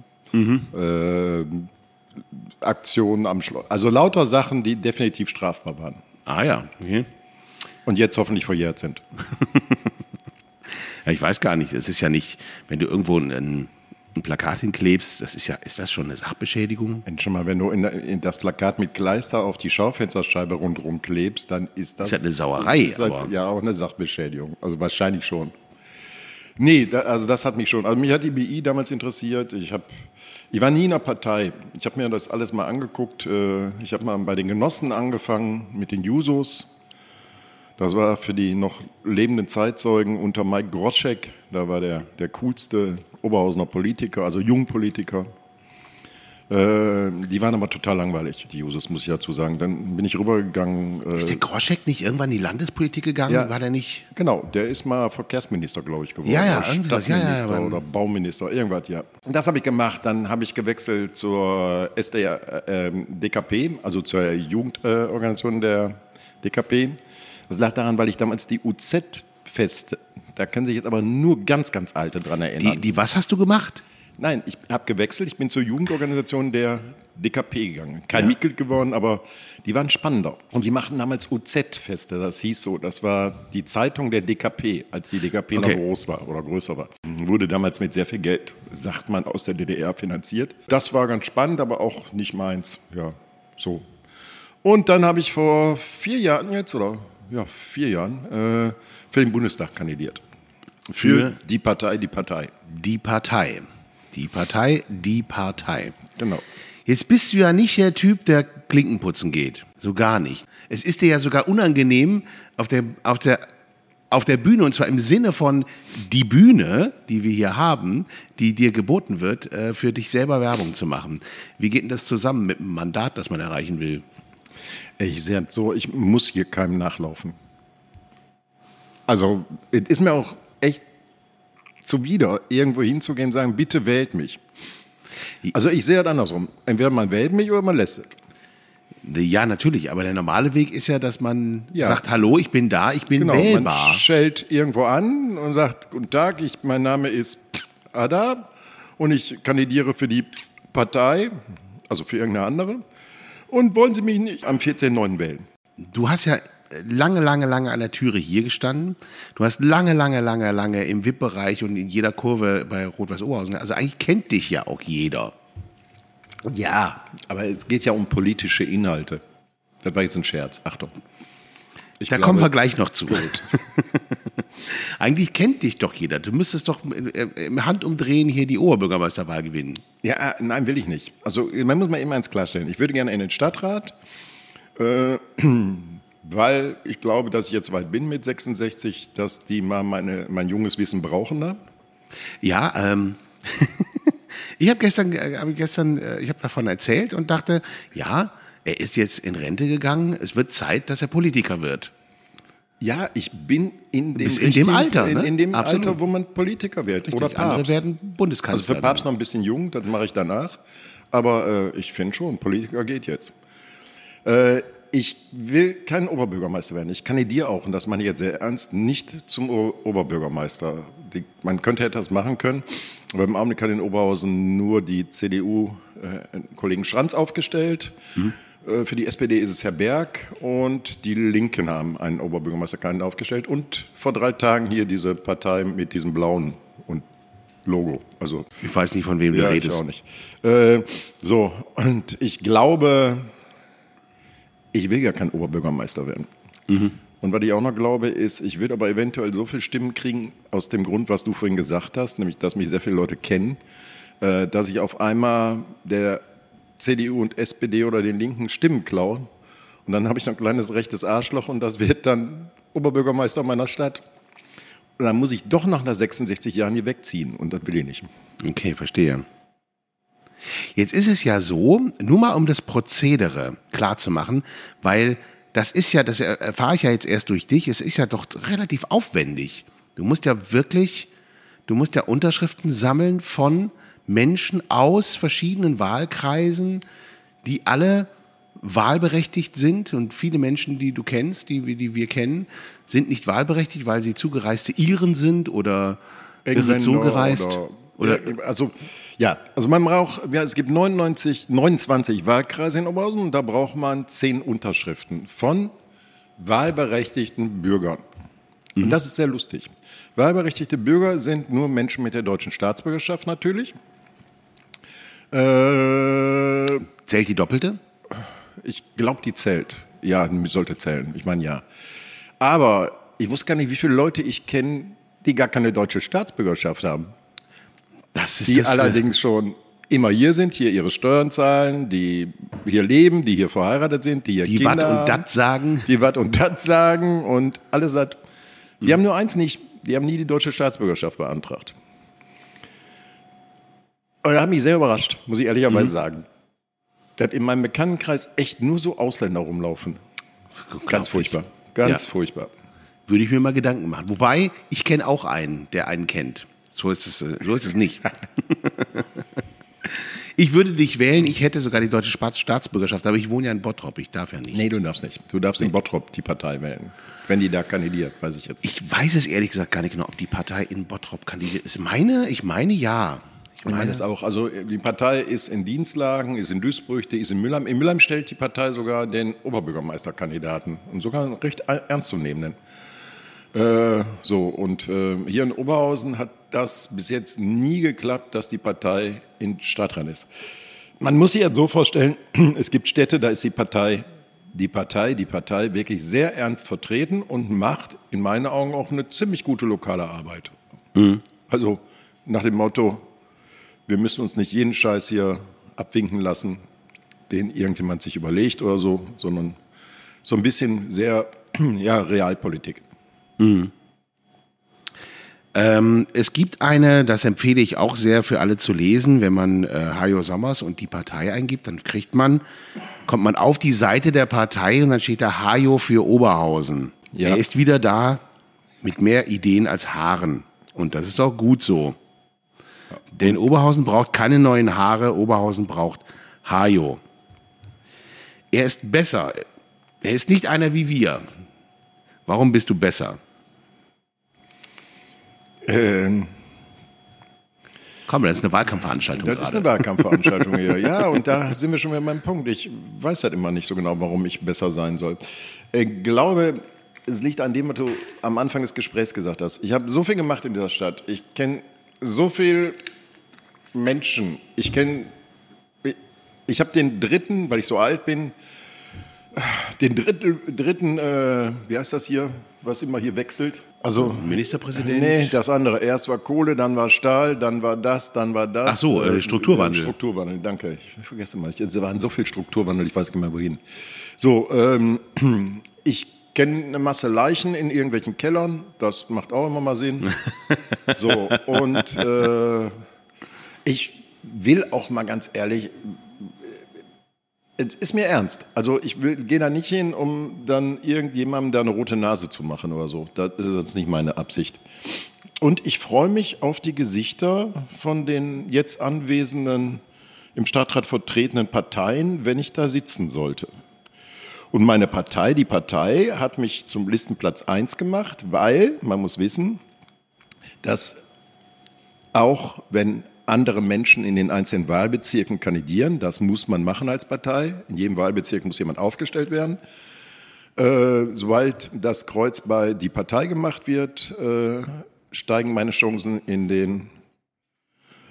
Aktionen am Schloss. Also lauter Sachen, die definitiv strafbar waren. Ah ja. Okay. Und jetzt hoffentlich verjährt sind. Ja, ich weiß gar nicht. Es ist ja nicht, wenn du irgendwo ein Plakat hinklebst, ist das schon eine Sachbeschädigung? Schon mal, wenn du in das Plakat mit Kleister auf die Schaufensterscheibe rundherum klebst, dann ist das... Ist ja eine Sauerei. Ja, auch eine Sachbeschädigung. Also wahrscheinlich schon. Nee, also das hat mich schon... Also mich hat die BI damals interessiert. Ich war nie in einer Partei. Ich habe mir das alles mal angeguckt. Ich habe mal bei den Genossen angefangen, mit den Jusos. Das war für die noch lebenden Zeitzeugen unter Mike Groschek. Da war der coolste Oberhausener Politiker, also Jungpolitiker. Die waren aber total langweilig, die Jusos, muss ich dazu sagen. Dann bin ich rübergegangen. Ist der Groschek nicht irgendwann in die Landespolitik gegangen? Ja, war der nicht? Genau, der ist mal Verkehrsminister, glaube ich, geworden. Ja, oder Stadtminister oder Bauminister, irgendwas, ja. Das habe ich gemacht. Dann habe ich gewechselt zur DKP, also zur Jugendorganisation der DKP. Das lag daran, weil ich damals die UZ-Feste, da können sich jetzt aber nur ganz, ganz Alte dran erinnern. Die was hast du gemacht? Nein, ich habe gewechselt. Ich bin zur Jugendorganisation der DKP gegangen. Kein Mitglied geworden, aber die waren spannender. Und die machten damals UZ-Feste, das hieß so. Das war die Zeitung der DKP, als die DKP noch groß war oder größer war. Wurde damals mit sehr viel Geld, sagt man, aus der DDR finanziert. Das war ganz spannend, aber auch nicht meins. Ja, so. Und dann habe ich vor 4 Jahren jetzt, oder 4 Jahren, für den Bundestag kandidiert. Für die Partei. Genau. Jetzt bist du ja nicht der Typ, der Klinken putzen geht. So gar nicht. Es ist dir ja sogar unangenehm, auf der Bühne, und zwar im Sinne von die Bühne, die wir hier haben, die dir geboten wird, für dich selber Werbung zu machen. Wie geht denn das zusammen mit dem Mandat, das man erreichen will? Ich muss hier keinem nachlaufen. Also, es ist mir auch echt zuwider, irgendwo hinzugehen und sagen, bitte wählt mich. Also ich sehe es andersrum. Entweder man wählt mich oder man lässt es. Ja, natürlich, aber der normale Weg ist ja, dass man sagt, hallo, ich bin da, ich bin wählbar. Man schellt irgendwo an und sagt, guten Tag, mein Name ist Ada und ich kandidiere für die Partei, also für irgendeine andere. Und wollen Sie mich nicht am 14.09. wählen? Du hast ja lange an der Türe hier gestanden. Du hast lange im VIP-Bereich und in jeder Kurve bei Rot-Weiß Oberhausen. Also eigentlich kennt dich ja auch jeder. Ja, aber es geht ja um politische Inhalte. Das war jetzt ein Scherz. Achtung. Kommen wir gleich noch zu. Gut. Eigentlich kennt dich doch jeder. Du müsstest doch im Handumdrehen hier die Oberbürgermeisterwahl gewinnen. Ja, nein, will ich nicht. Also man muss mal eben eins klarstellen. Ich würde gerne in den Stadtrat, weil ich glaube, dass ich jetzt weit bin mit 66, dass die mal mein junges Wissen brauchen da. Ja, ich habe davon erzählt und dachte, ja, er ist jetzt in Rente gegangen, es wird Zeit, dass er Politiker wird. Ja, ich bin in dem Alter, ne? in dem Alter, wo man Politiker wird. Richtig, oder Papst. Andere werden Bundeskanzler. Also für Papst noch ein bisschen jung, das mache ich danach. Aber ich finde schon, Politiker geht jetzt. Ich will kein Oberbürgermeister werden. Ich kandidiere auch, und das meine ich jetzt sehr ernst, nicht zum Oberbürgermeister. Man könnte etwas machen können, aber im Augenblick hat in Oberhausen nur die CDU Kollegen Schranz aufgestellt. Für die SPD ist es Herr Berg und die Linken haben einen Oberbürgermeisterkandidaten aufgestellt und vor 3 Tagen hier diese Partei mit diesem blauen und Logo. Also, ich weiß nicht, von wem du redest. Ich auch nicht. So, und ich glaube, ich will ja kein Oberbürgermeister werden. Und was ich auch noch glaube, ist, ich würde aber eventuell so viele Stimmen kriegen, aus dem Grund, was du vorhin gesagt hast, nämlich, dass mich sehr viele Leute kennen, dass ich auf einmal der CDU und SPD oder den Linken Stimmen klaue. Und dann habe ich so ein kleines rechtes Arschloch und das wird dann Oberbürgermeister meiner Stadt. Und dann muss ich doch nach 66 Jahren hier wegziehen und das will ich nicht. Okay, verstehe. Jetzt ist es ja so, nur mal um das Prozedere klar zu machen, weil das ist ja, das erfahre ich ja jetzt erst durch dich, es ist ja doch relativ aufwendig. Du musst ja Unterschriften sammeln von Menschen aus verschiedenen Wahlkreisen, die alle wahlberechtigt sind, und viele Menschen, die du kennst, die wir kennen, sind nicht wahlberechtigt, weil sie zugereiste Iren sind oder irre zugereist. Also man braucht, es gibt 29 Wahlkreise in Oberhausen und da braucht man 10 Unterschriften von wahlberechtigten Bürgern. Und das ist sehr lustig. Wahlberechtigte Bürger sind nur Menschen mit der deutschen Staatsbürgerschaft natürlich. Zählt die doppelte? Ich glaube, die zählt. Ja, sollte zählen. Ich meine, ja. Aber ich wusste gar nicht, wie viele Leute ich kenne, die gar keine deutsche Staatsbürgerschaft haben. Die allerdings schon immer hier sind, hier ihre Steuern zahlen, die hier leben, die hier verheiratet sind, die hier Kinder haben. Die Watt und Dat sagen. Die Watt und Dat sagen und alles hat. Die haben nur eins nicht, die haben nie die deutsche Staatsbürgerschaft beantragt. Und das hat mich sehr überrascht, muss ich ehrlicherweise sagen. Dass in meinem Bekanntenkreis echt nur so Ausländer rumlaufen. Ganz furchtbar. Ganz furchtbar. Würde ich mir mal Gedanken machen. Wobei, ich kenne auch einen, der einen kennt. So ist es nicht. Ich würde dich wählen, ich hätte sogar die deutsche Staatsbürgerschaft, aber ich wohne ja in Bottrop, ich darf ja nicht. Nee, du darfst nicht. Du darfst in Bottrop die Partei wählen. Wenn die da kandidiert, weiß ich jetzt nicht. Ich weiß es ehrlich gesagt gar nicht genau, ob die Partei in Bottrop kandidiert. Ich meine ja. Ich meine es auch. Also die Partei ist in Dienstlagen, ist in Duisburg, die ist in Mülheim. In Mülheim stellt die Partei sogar den Oberbürgermeisterkandidaten und sogar einen recht ernstzunehmenden. Hier in Oberhausen hat das bis jetzt nie geklappt, dass die Partei in Stadtrat ist. Man muss sich jetzt so vorstellen, es gibt Städte, da ist die Partei wirklich sehr ernst vertreten und macht in meinen Augen auch eine ziemlich gute lokale Arbeit. Also nach dem Motto, wir müssen uns nicht jeden Scheiß hier abwinken lassen, den irgendjemand sich überlegt oder so, sondern so ein bisschen sehr Realpolitik. Es gibt eine, das empfehle ich auch sehr für alle zu lesen, wenn man Hajo Sommers und die Partei eingibt, dann kommt man auf die Seite der Partei und dann steht da Hajo für Oberhausen. Ja. Er ist wieder da mit mehr Ideen als Haaren. Und das ist auch gut so. Ja. Denn Oberhausen braucht keine neuen Haare, Oberhausen braucht Hajo. Er ist besser. Er ist nicht einer wie wir. Warum bist du besser? Komm, das ist eine Wahlkampfveranstaltung gerade. Das ist eine Wahlkampfveranstaltung hier. Ja, und da sind wir schon wieder beim Punkt. Ich weiß halt immer nicht so genau, warum ich besser sein soll. Ich glaube, es liegt an dem, was du am Anfang des Gesprächs gesagt hast. Ich habe so viel gemacht in dieser Stadt. Ich kenne so viele Menschen. Ich habe den dritten, weil ich so alt bin, den dritten, wie heißt das hier, was immer hier wechselt? Also Ministerpräsident? Nee, das andere. Erst war Kohle, dann war Stahl, dann war das, dann war das. Ach so, Strukturwandel. Strukturwandel, danke. Ich vergesse mal. Es waren so viel Strukturwandel, ich weiß nicht mehr wohin. So, ich kenne eine Masse Leichen in irgendwelchen Kellern. Das macht auch immer mal Sinn. So, und ich will auch mal ganz ehrlich, es ist mir ernst. Also ich gehe da nicht hin, um dann irgendjemandem da eine rote Nase zu machen oder so. Das ist jetzt nicht meine Absicht. Und ich freue mich auf die Gesichter von den jetzt anwesenden, im Stadtrat vertretenen Parteien, wenn ich da sitzen sollte. Und meine Partei, die Partei, hat mich zum Listenplatz 1 gemacht, weil, man muss wissen, dass auch wenn andere Menschen in den einzelnen Wahlbezirken kandidieren. Das muss man machen als Partei. In jedem Wahlbezirk muss jemand aufgestellt werden. Sobald das Kreuz bei die Partei gemacht wird, steigen meine Chancen in den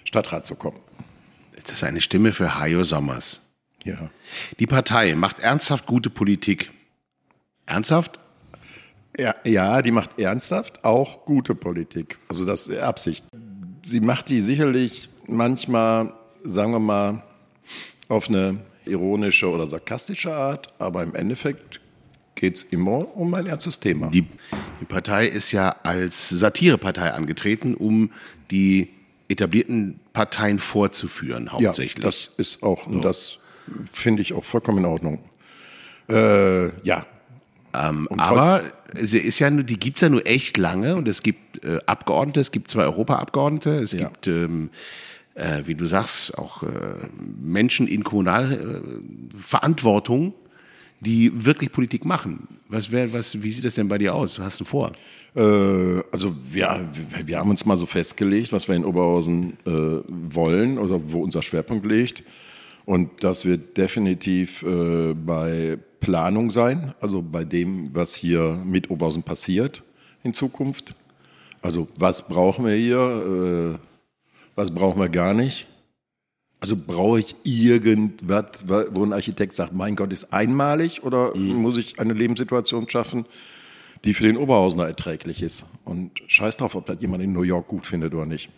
Stadtrat zu kommen. Das ist eine Stimme für Hajo Sommers. Ja. Die Partei macht ernsthaft gute Politik. Ernsthaft? Ja, die macht ernsthaft auch gute Politik. Also das ist Absicht. Sie macht die sicherlich manchmal, sagen wir mal, auf eine ironische oder sarkastische Art, aber im Endeffekt geht es immer um ein ernstes Thema. Die Partei ist ja als Satirepartei angetreten, um die etablierten Parteien vorzuführen, hauptsächlich. Ja, das ist auch, so. Das finde ich auch vollkommen in Ordnung. Ja. Aber sie ist ja nur, die gibt es ja nur echt lange und es gibt Abgeordnete, es gibt 2 Europaabgeordnete, es gibt, wie du sagst, auch Menschen in Kommunalverantwortung, die wirklich Politik machen. Wie sieht das denn bei dir aus? Was hast du vor? Also wir haben uns mal so festgelegt, was wir in Oberhausen wollen oder wo unser Schwerpunkt liegt. Und das wird definitiv bei Planung sein, also bei dem, was hier mit Oberhausen passiert in Zukunft. Also was brauchen wir hier, was brauchen wir gar nicht. Also brauche ich irgendwas, wo ein Architekt sagt, mein Gott, ist einmalig, oder muss ich eine Lebenssituation schaffen, die für den Oberhausener erträglich ist? Und scheiß drauf, ob das jemand in New York gut findet oder nicht.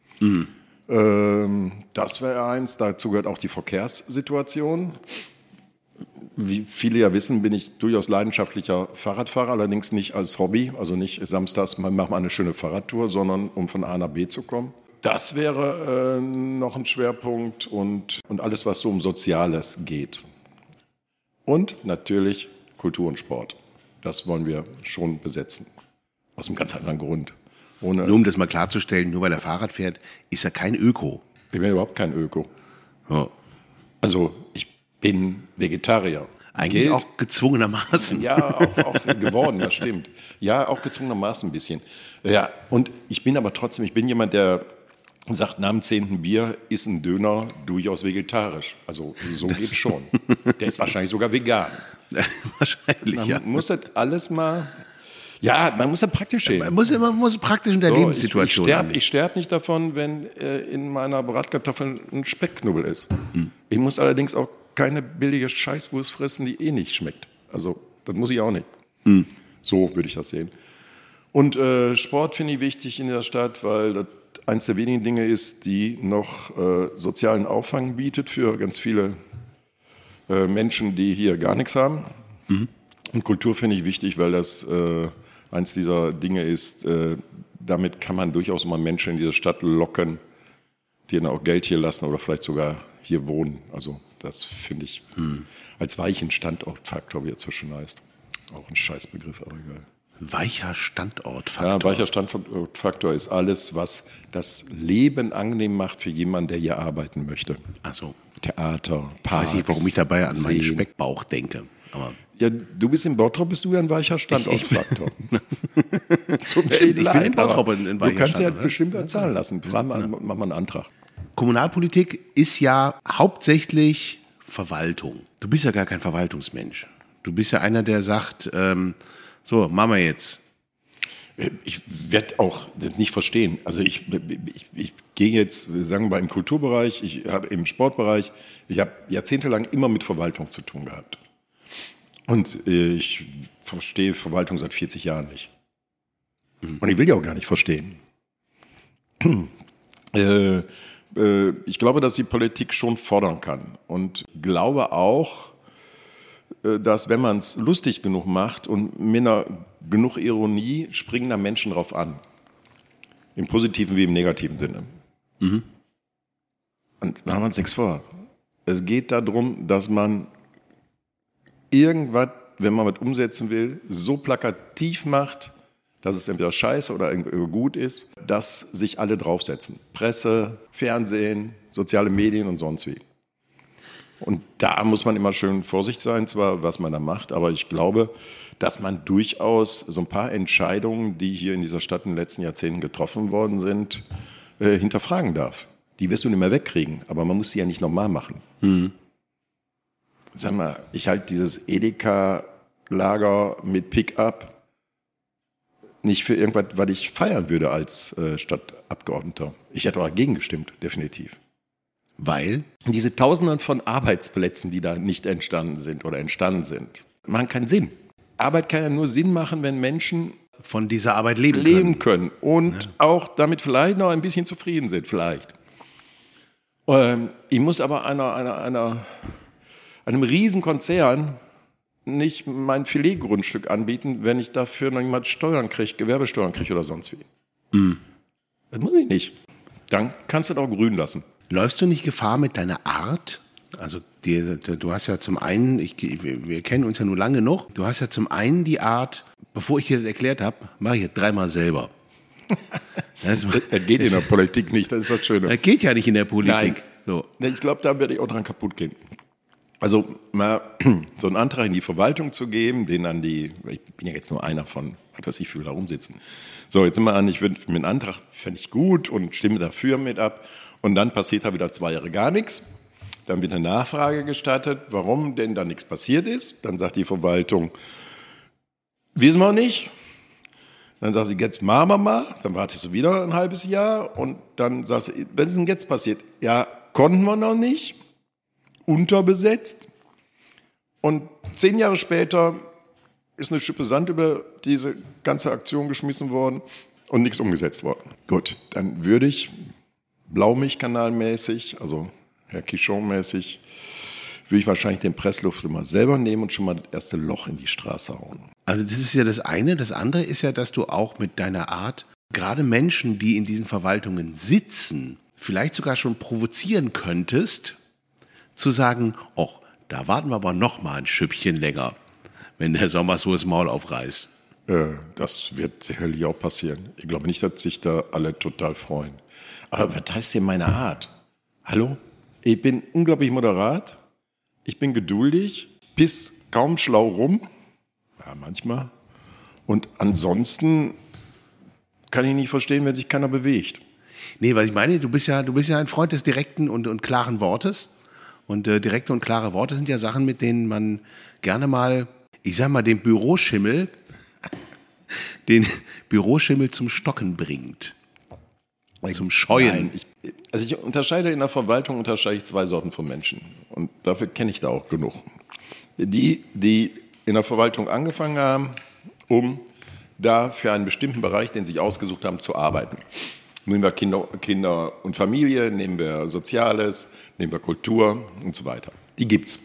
Das wäre eins. Dazu gehört auch die Verkehrssituation. Wie viele ja wissen, bin ich durchaus leidenschaftlicher Fahrradfahrer, allerdings nicht als Hobby, also nicht samstags, man macht mal eine schöne Fahrradtour, sondern um von A nach B zu kommen. Das wäre noch ein Schwerpunkt und alles, was so um Soziales geht. Und natürlich Kultur und Sport. Das wollen wir schon besetzen. Aus einem ganz anderen Grund. Nur um das mal klarzustellen, nur weil er Fahrrad fährt, ist er kein Öko. Ich bin überhaupt kein Öko. Ja. Also ich bin Vegetarier. Eigentlich auch gezwungenermaßen. Ja, auch geworden, das stimmt. Ja, auch gezwungenermaßen ein bisschen. Ja, und ich bin aber trotzdem, ich bin jemand, der sagt, nach dem 10. Bier ist ein Döner durchaus vegetarisch. Also so geht's schon. Der ist wahrscheinlich sogar vegan. Wahrscheinlich, man muss das alles mal... Ja, man muss das praktisch sehen. Man muss praktisch in der Lebenssituation Ich sterb nicht davon, wenn in meiner Bratkartoffel ein Speckknubbel ist. Ich muss allerdings auch keine billige Scheißwurst fressen, die eh nicht schmeckt. Also, das muss ich auch nicht. So würde ich das sehen. Und Sport finde ich wichtig in der Stadt, weil das eines der wenigen Dinge ist, die noch sozialen Auffang bietet für ganz viele Menschen, die hier gar nichts haben. Und Kultur finde ich wichtig, weil das eins dieser Dinge ist, damit kann man durchaus mal Menschen in diese Stadt locken, die dann auch Geld hier lassen oder vielleicht sogar hier wohnen. Also das finde ich als weichen Standortfaktor, wie er zwischen heißt. Auch ein Scheißbegriff, aber egal. Weicher Standortfaktor. Ja, weicher Standortfaktor ist alles, was das Leben angenehm macht für jemanden, der hier arbeiten möchte. Ach so. Theater, Parks, ich weiß nicht, warum ich dabei an meinen Speckbauch denke. Aber ja, du bist in Bottrop, bist du ja ein weicher Standortfaktor. Tut mir ich leid, bin in Bottrop ein du weicher kannst ja Standort, bestimmt bezahlen lassen. Mach mal einen Antrag. Kommunalpolitik ist ja hauptsächlich Verwaltung. Du bist ja gar kein Verwaltungsmensch. Du bist ja einer, der sagt, so, machen wir jetzt. Ich werde auch das nicht verstehen. Also ich gehe jetzt, sagen wir mal, im Kulturbereich, ich habe im Sportbereich, ich habe jahrzehntelang immer mit Verwaltung zu tun gehabt. Und ich verstehe Verwaltung seit 40 Jahren nicht. Und ich will ja auch gar nicht verstehen. Ich glaube, dass die Politik schon fordern kann. Und glaube auch, dass wenn man es lustig genug macht und mit genug Ironie, springen da Menschen drauf an. Im positiven wie im negativen Sinne. Und da haben wir uns nichts vor. Es geht darum, dass man irgendwas, wenn man was umsetzen will, so plakativ macht, dass es entweder scheiße oder gut ist, dass sich alle draufsetzen. Presse, Fernsehen, soziale Medien und sonst wie. Und da muss man immer schön vorsichtig sein, zwar was man da macht, aber ich glaube, dass man durchaus so ein paar Entscheidungen, die hier in dieser Stadt in den letzten Jahrzehnten getroffen worden sind, hinterfragen darf. Die wirst du nicht mehr wegkriegen, aber man muss die ja nicht nochmal machen. Sag mal, ich halte dieses Edeka-Lager mit Pick-up nicht für irgendwas, was ich feiern würde als Stadtabgeordneter. Ich hätte auch dagegen gestimmt, definitiv. Weil? Diese Tausenden von Arbeitsplätzen, die da nicht entstanden sind, machen keinen Sinn. Arbeit kann ja nur Sinn machen, wenn Menschen von dieser Arbeit leben können und auch damit vielleicht noch ein bisschen zufrieden sind, vielleicht. Ich muss aber einem Riesenkonzern nicht mein Filetgrundstück anbieten, wenn ich dafür noch jemand Steuern kriege, Gewerbesteuern kriege oder sonst wie. Das muss ich nicht. Dann kannst du das auch grün lassen. Läufst du nicht Gefahr mit deiner Art? Also du hast ja zum einen, wir kennen uns ja nur lange genug, du hast ja zum einen die Art, bevor ich dir das erklärt habe, mache ich das 3-mal selber. Das geht in der Politik nicht, das ist das Schöne. Das geht ja nicht in der Politik. Nein. So. Ich glaube, da werde ich auch dran kaputt gehen. Also mal so einen Antrag in die Verwaltung zu geben, ich bin ja jetzt nur einer von, was ich will da rumsitzen. So, jetzt sind wir an, ich würde mit einem Antrag, fände ich gut und stimme dafür mit ab. Und dann passiert da wieder 2 Jahre gar nichts. Dann wird eine Nachfrage gestattet, warum denn da nichts passiert ist. Dann sagt die Verwaltung, wissen wir nicht. Dann sagt sie, jetzt machen wir mal. Dann wartest du wieder ein halbes Jahr. Und dann sagst du, was ist denn jetzt passiert? Ja, konnten wir noch nicht. Unterbesetzt. Und 10 Jahre später ist eine Schippe Sand über diese ganze Aktion geschmissen worden und nichts umgesetzt worden. Gut, dann würde ich Blaumilchkanalmäßig, also Herr Quichon-mäßig, würde ich wahrscheinlich den Pressluft immer selber nehmen und schon mal das erste Loch in die Straße hauen. Also das ist ja das eine. Das andere ist ja, dass du auch mit deiner Art gerade Menschen, die in diesen Verwaltungen sitzen, vielleicht sogar schon provozieren könntest, zu sagen, ach, da warten wir aber noch mal ein Schüppchen länger, wenn der Sommer so das Maul aufreißt. Das wird sicherlich auch passieren. Ich glaube nicht, dass sich da alle total freuen. Aber was heißt denn meine Art? Hallo? Ich bin unglaublich moderat, ich bin geduldig, piss kaum schlau rum, ja manchmal. Und ansonsten kann ich nicht verstehen, wenn sich keiner bewegt. Nee, was ich meine, du bist ja ein Freund des direkten und klaren Wortes. Und direkte und klare Worte sind ja Sachen, mit denen man gerne mal, ich sag mal, den Büroschimmel zum Stocken bringt. Zum Scheuen. Nein, ich unterscheide in der Verwaltung 2 Sorten von Menschen. Und dafür kenne ich da auch genug. Die in der Verwaltung angefangen haben, um da für einen bestimmten Bereich, den sie sich ausgesucht haben, zu arbeiten. Nehmen wir Kinder und Familie, nehmen wir Soziales, nehmen wir Kultur und so weiter. Die gibt's.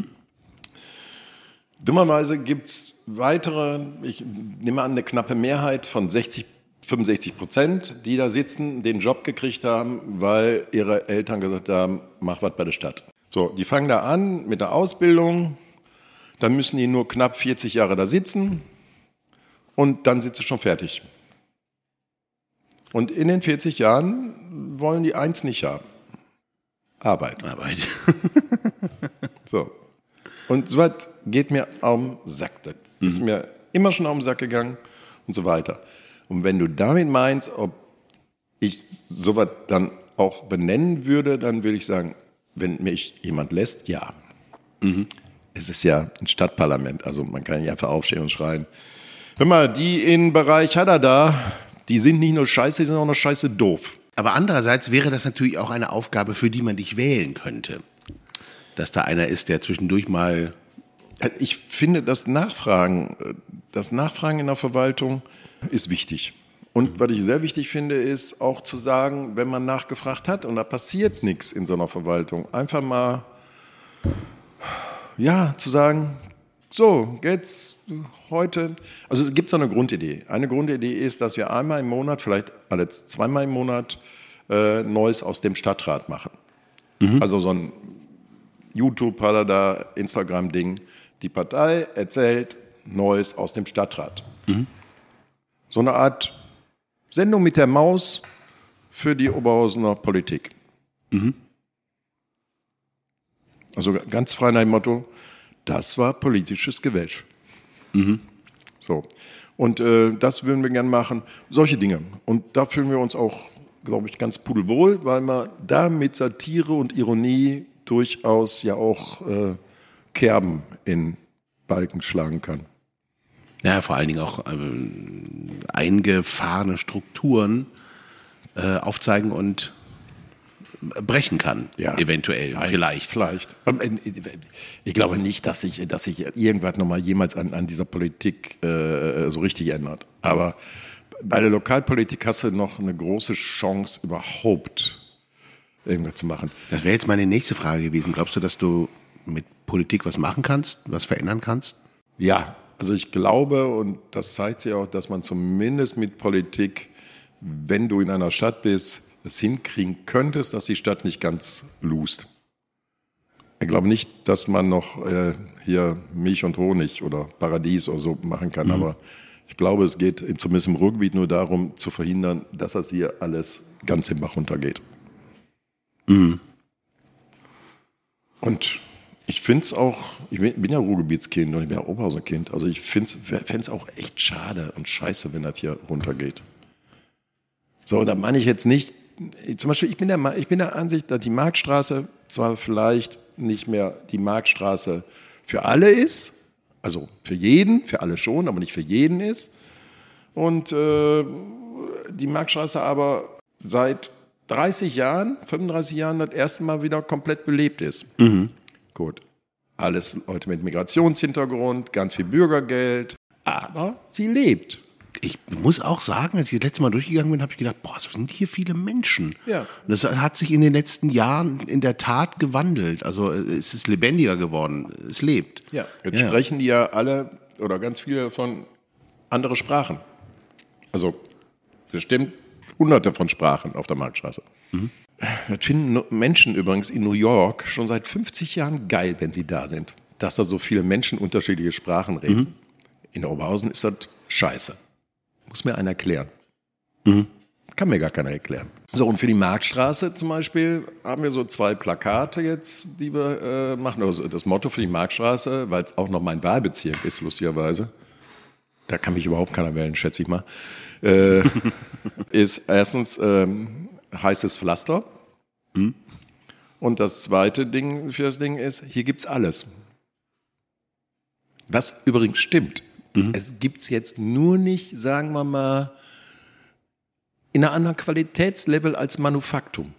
Dummerweise gibt's weitere, ich nehme an, eine knappe Mehrheit von 65%, die da sitzen, den Job gekriegt haben, weil ihre Eltern gesagt haben, mach was bei der Stadt. So, die fangen da an mit der Ausbildung, dann müssen die nur knapp 40 Jahre da sitzen und dann sind sie schon fertig. Und in den 40 Jahren wollen die eins nicht haben. Arbeit. So. Und so was geht mir am Sack. Das ist mir immer schon auf den Sack gegangen und so weiter. Und wenn du damit meinst, ob ich sowas dann auch benennen würde, dann würde ich sagen, wenn mich jemand lässt, ja. Es ist ja ein Stadtparlament, also man kann nicht einfach aufstehen und schreien. Hör mal, die in Bereich Hadada, die sind nicht nur scheiße, die sind auch noch scheiße doof. Aber andererseits wäre das natürlich auch eine Aufgabe, für die man dich wählen könnte. Dass da einer ist, der zwischendurch mal... Ich finde, das Nachfragen in der Verwaltung ist wichtig. Und was ich sehr wichtig finde, ist auch zu sagen, wenn man nachgefragt hat und da passiert nichts in so einer Verwaltung, einfach mal, ja, zu sagen, so, jetzt heute, also es gibt so eine Grundidee. Eine Grundidee ist, dass wir einmal im Monat, vielleicht alle 2-mal im Monat, Neues aus dem Stadtrat machen. Also so ein YouTube hat er da, Instagram-Ding. Die Partei erzählt Neues aus dem Stadtrat. So eine Art Sendung mit der Maus für die Oberhausener Politik. Also ganz frei nach dem Motto, das war politisches Gewäsch. So. Und das würden wir gern machen. Solche Dinge. Und da fühlen wir uns auch, glaube ich, ganz pudelwohl, weil man da mit Satire und Ironie durchaus ja auch Kerben in Balken schlagen kann. Ja, vor allen Dingen auch eingefahrene Strukturen aufzeigen und brechen kann, eventuell, vielleicht. Ich glaube nicht, dass sich irgendwas nochmal jemals an dieser Politik so richtig ändert. Aber bei der Lokalpolitik hast du noch eine große Chance, überhaupt irgendwas zu machen. Das wäre jetzt meine nächste Frage gewesen. Glaubst du, dass du mit Politik was machen kannst, was verändern kannst? Ja, also ich glaube, und das zeigt sich auch, dass man zumindest mit Politik, wenn du in einer Stadt bist, es hinkriegen könntest, dass die Stadt nicht ganz lust. Ich glaube nicht, dass man noch hier Milch und Honig oder Paradies oder so machen kann, aber ich glaube, es geht zumindest im Ruhrgebiet nur darum, zu verhindern, dass das hier alles ganz im Bach runtergeht. Mhm. Und ich finde es auch, ich bin ja Ruhrgebietskind und ich bin ja Oberhauser Kind, also ich fände es auch echt schade und scheiße, wenn das hier runtergeht. So, da meine ich jetzt nicht, zum Beispiel, ich bin der Ansicht, dass die Marktstraße zwar vielleicht nicht mehr die Marktstraße für alle ist, also für jeden, für alle schon, aber nicht für jeden ist. Und die Marktstraße aber seit 30 Jahren, 35 Jahren das erste Mal wieder komplett belebt ist. Mhm. Gut, alles Leute mit Migrationshintergrund, ganz viel Bürgergeld, aber sie lebt. Ich muss auch sagen, als ich das letzte Mal durchgegangen bin, habe ich gedacht, boah, so sind hier viele Menschen. Ja. Und das hat sich in den letzten Jahren in der Tat gewandelt. Also es ist lebendiger geworden, es lebt. Ja, jetzt sprechen die ja alle oder ganz viele davon andere Sprachen. Also bestimmt hunderte von Sprachen auf der Marktstraße. Mhm. Das finden Menschen übrigens in New York schon seit 50 Jahren geil, wenn sie da sind. Dass da so viele Menschen unterschiedliche Sprachen reden. Mhm. In Oberhausen ist das scheiße. Muss mir einer erklären. Mhm. Kann mir gar keiner erklären. So, und für die Marktstraße zum Beispiel haben wir so 2 Plakate jetzt, die wir machen. Also das Motto für die Marktstraße, weil es auch noch mein Wahlbezirk ist, lustigerweise. Da kann mich überhaupt keiner wählen, schätze ich mal. Ist erstens heißes Pflaster. Mhm. Und das zweite Ding für das Ding ist, hier gibt's alles. Was übrigens stimmt. Es gibt es jetzt nur nicht, sagen wir mal, in einer anderen Qualitätslevel als Manufaktum.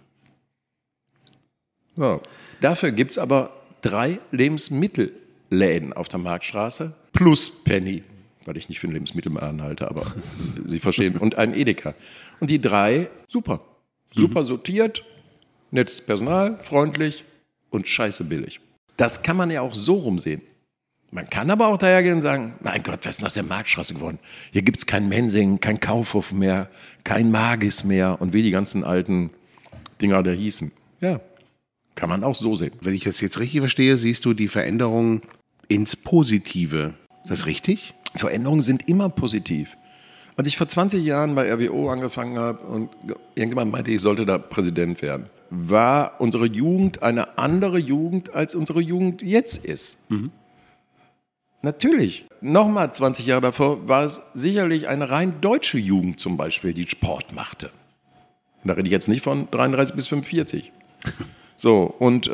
Ja. Dafür gibt es aber 3 Lebensmittelläden auf der Marktstraße plus Penny, weil ich nicht für ein Lebensmittel mehr anhalte, aber Sie verstehen, und ein Edeka. Und die 3, super sortiert, nettes Personal, freundlich und scheiße billig. Das kann man ja auch so rumsehen. Man kann aber auch dahergehen und sagen, mein Gott, was ist denn aus der Marktstraße geworden? Hier gibt es kein Mensing, kein Kaufhof mehr, kein Magis mehr und wie die ganzen alten Dinger da hießen. Ja, kann man auch so sehen. Wenn ich das jetzt richtig verstehe, siehst du die Veränderung ins Positive. Ist das richtig? Veränderungen sind immer positiv. Als ich vor 20 Jahren bei RWO angefangen habe und irgendjemand meinte, ich sollte da Präsident werden, war unsere Jugend eine andere Jugend, als unsere Jugend jetzt ist. Mhm. Natürlich. Nochmal 20 Jahre davor war es sicherlich eine rein deutsche Jugend zum Beispiel, die Sport machte. Und da rede ich jetzt nicht von 33 bis 45. So, und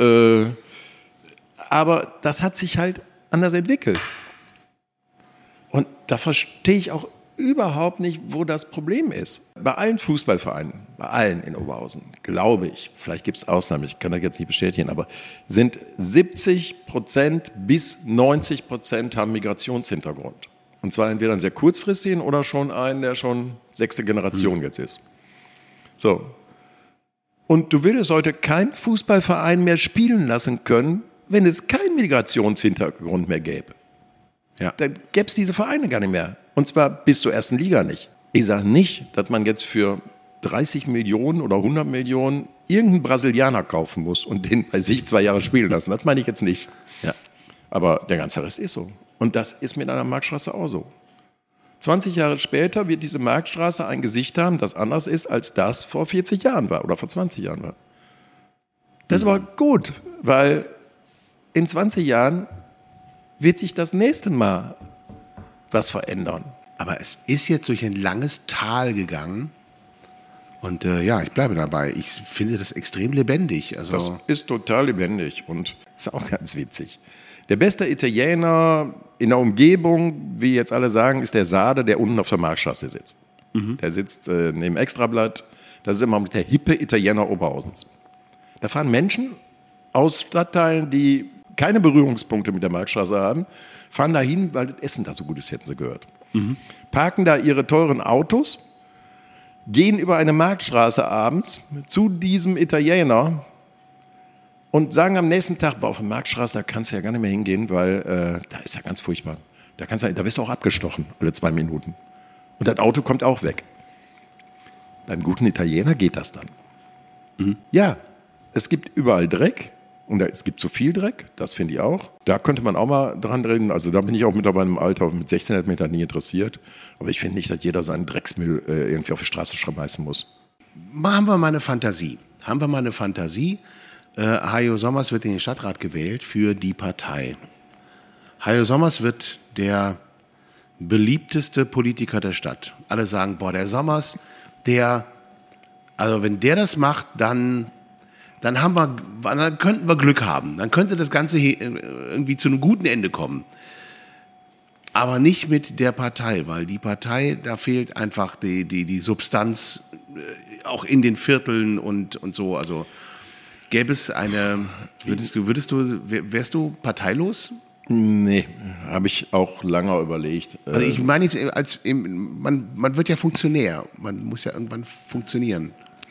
aber das hat sich halt anders entwickelt. Und da verstehe ich auch überhaupt nicht, wo das Problem ist. Bei allen Fußballvereinen, bei allen in Oberhausen, glaube ich, vielleicht gibt es Ausnahmen, ich kann das jetzt nicht bestätigen, aber sind 70% bis 90% haben Migrationshintergrund. Und zwar entweder einen sehr kurzfristigen oder schon einen, der schon 6. Generation jetzt ist. So. Und du würdest heute keinen Fußballverein mehr spielen lassen können, wenn es keinen Migrationshintergrund mehr gäbe. Ja. Dann gäbe es diese Vereine gar nicht mehr. Und zwar bis zur 1. Liga nicht. Ich sage nicht, dass man jetzt für 30 Millionen oder 100 Millionen irgendeinen Brasilianer kaufen muss und den bei sich 2 Jahre spielen lassen. Das meine ich jetzt nicht. Ja. Aber der ganze Rest ist so. Und das ist mit einer Marktstraße auch so. 20 Jahre später wird diese Marktstraße ein Gesicht haben, das anders ist, als das vor 40 Jahren war oder vor 20 Jahren war. Das ist aber gut, weil in 20 Jahren wird sich das nächste Mal was verändern. Aber es ist jetzt durch ein langes Tal gegangen und ich bleibe dabei. Ich finde das extrem lebendig. Also das ist total lebendig und Ist auch ganz witzig. Der beste Italiener in der Umgebung, wie jetzt alle sagen, ist der Sade, der unten auf der Marktstraße sitzt. Der sitzt neben Extrablatt. Das ist immer der hippe Italiener Oberhausens. Da fahren Menschen aus Stadtteilen, die keine Berührungspunkte mit der Marktstraße haben, fahren da hin, weil das Essen da so gut ist, hätten sie gehört. Parken da ihre teuren Autos, gehen über eine Marktstraße abends zu diesem Italiener und sagen am nächsten Tag, auf der Marktstraße, da kannst du ja gar nicht mehr hingehen, weil da ist ja ganz furchtbar. Da wirst du auch abgestochen, alle 2 Minuten. Und das Auto kommt auch weg. Beim guten Italiener geht das dann. Ja, es gibt überall Dreck und es gibt zu viel Dreck, das finde ich auch. Da könnte man auch mal dran reden. Also da bin ich auch mittlerweile im Alter mit 16 Metern nie interessiert. Aber ich finde nicht, dass jeder seinen Drecksmüll irgendwie auf die Straße schmeißen muss. Haben wir mal eine Fantasie. Hajo Sommers wird in den Stadtrat gewählt für die Partei. Hajo Sommers wird der beliebteste Politiker der Stadt. Alle sagen, boah, der Sommers, also wenn der das macht, dann könnten wir Glück haben. Dann könnte das Ganze hier irgendwie zu einem guten Ende kommen. Aber nicht mit der Partei, weil die Partei, da fehlt einfach die Substanz, auch in den Vierteln und so. Also gäbe es wärst du parteilos? Nee, habe ich auch lange überlegt. Also ich meine jetzt, man wird ja Funktionär, man muss ja irgendwann funktionieren.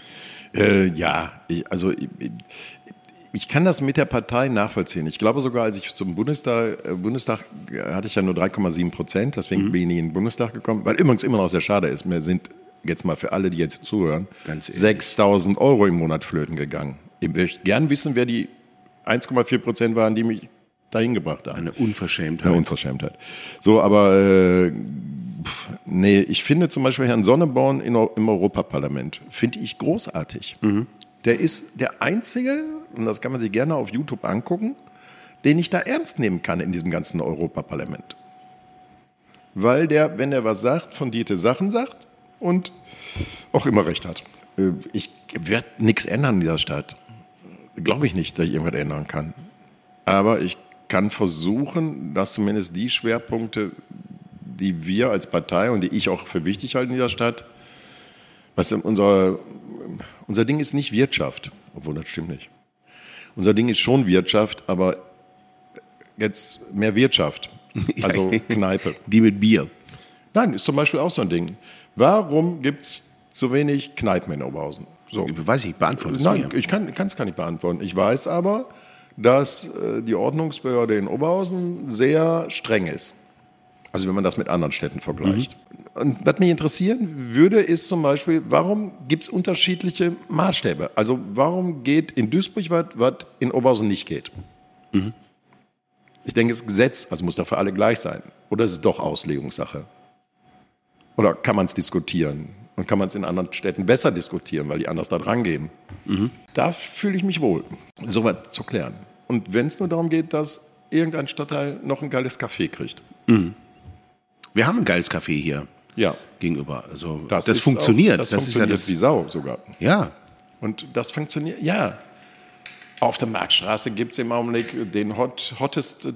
Ich kann das mit der Partei nachvollziehen. Ich glaube sogar, als ich zum Bundestag hatte ich ja nur 3,7%, deswegen bin ich in den Bundestag gekommen, weil übrigens immer noch sehr schade ist. Mir sind jetzt mal für alle, die jetzt zuhören, 6.000 € im Monat flöten gegangen. Ich möchte gern wissen, wer die 1,4% waren, die mich dahin gebracht haben. Eine Unverschämtheit. So, aber nee, ich finde zum Beispiel Herrn Sonneborn im Europaparlament, finde ich großartig. Der ist der Einzige, und das kann man sich gerne auf YouTube angucken, den ich da ernst nehmen kann in diesem ganzen Europaparlament. Weil der, wenn er was sagt, fundierte Sachen sagt und auch immer recht hat. Ich werde nichts ändern in dieser Stadt. Glaube ich nicht, dass ich irgendwas ändern kann. Aber ich kann versuchen, dass zumindest die Schwerpunkte, die wir als Partei und die ich auch für wichtig halte in dieser Stadt, unser Ding ist nicht Wirtschaft, obwohl das stimmt nicht. Unser Ding ist schon Wirtschaft, aber jetzt mehr Wirtschaft, also Kneipe. Die mit Bier. Nein, ist zum Beispiel auch so ein Ding. Warum gibt es so wenig Kneipen in Oberhausen? So. Weiß ich nicht, beantworten. Nein, ich kann es gar nicht beantworten. Ich weiß aber, dass die Ordnungsbehörde in Oberhausen sehr streng ist. Also wenn man das mit anderen Städten vergleicht. Und was mich interessieren würde, ist zum Beispiel, warum gibt es unterschiedliche Maßstäbe? Also warum geht in Duisburg was in Oberhausen nicht geht? Ich denke, es ist Gesetz, also muss da für alle gleich sein. Oder ist es doch Auslegungssache? Oder kann man es diskutieren? Und kann man es in anderen Städten besser diskutieren, weil die anders da dran gehen? Da fühle ich mich wohl, sowas zu klären. Und wenn es nur darum geht, dass irgendein Stadtteil noch ein geiles Café kriegt. Wir haben ein geiles Café hier gegenüber. Also das funktioniert. Das funktioniert ist wie Sau sogar. Ja. Und das funktioniert, ja. Auf der Marktstraße gibt es im Augenblick das hottest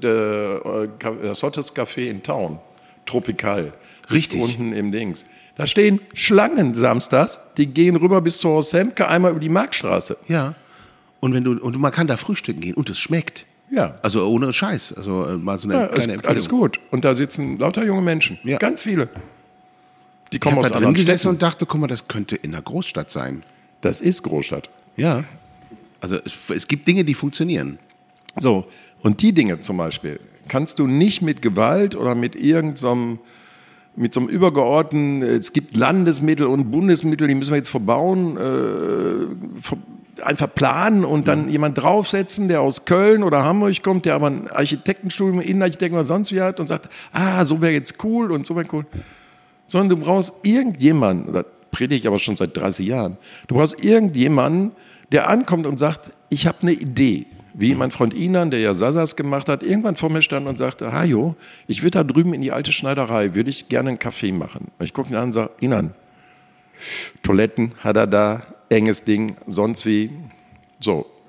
Café in Town. Tropikal. Richtig. Unten im Dings. Da stehen Schlangen samstags, die gehen rüber bis zur Semke, einmal über die Marktstraße. Ja. Und man kann da frühstücken gehen und es schmeckt. Ja. Also ohne Scheiß. Also mal so eine kleine Empfehlung. Alles gut. Und da sitzen lauter junge Menschen. Ja. Ganz viele. Die kommen aus anderen anderen gesessen Städten und dachte, guck mal, das könnte in einer Großstadt sein. Das ist Großstadt. Ja. Also es gibt Dinge, die funktionieren. So. Und die Dinge zum Beispiel kannst du nicht mit Gewalt oder mit mit so einem übergeordneten, es gibt Landesmittel und Bundesmittel, die müssen wir jetzt verbauen, einfach planen und dann jemand draufsetzen, der aus Köln oder Hamburg kommt, der aber ein Architektenstudium, Innenarchitekten oder sonst wie hat und sagt, so wäre jetzt cool und so wäre cool. Sondern du brauchst irgendjemanden, das predige ich aber schon seit 30 Jahren, du brauchst irgendjemanden, der ankommt und sagt, ich habe eine Idee. Wie mein Freund Inan, der ja Sasas gemacht hat, irgendwann vor mir stand und sagte, Hajo, ich würde da drüben in die alte Schneiderei, würde ich gerne einen Kaffee machen. Und ich gucke ihn an und sage, Inan, Toiletten hat er da, enges Ding, sonst wie. So.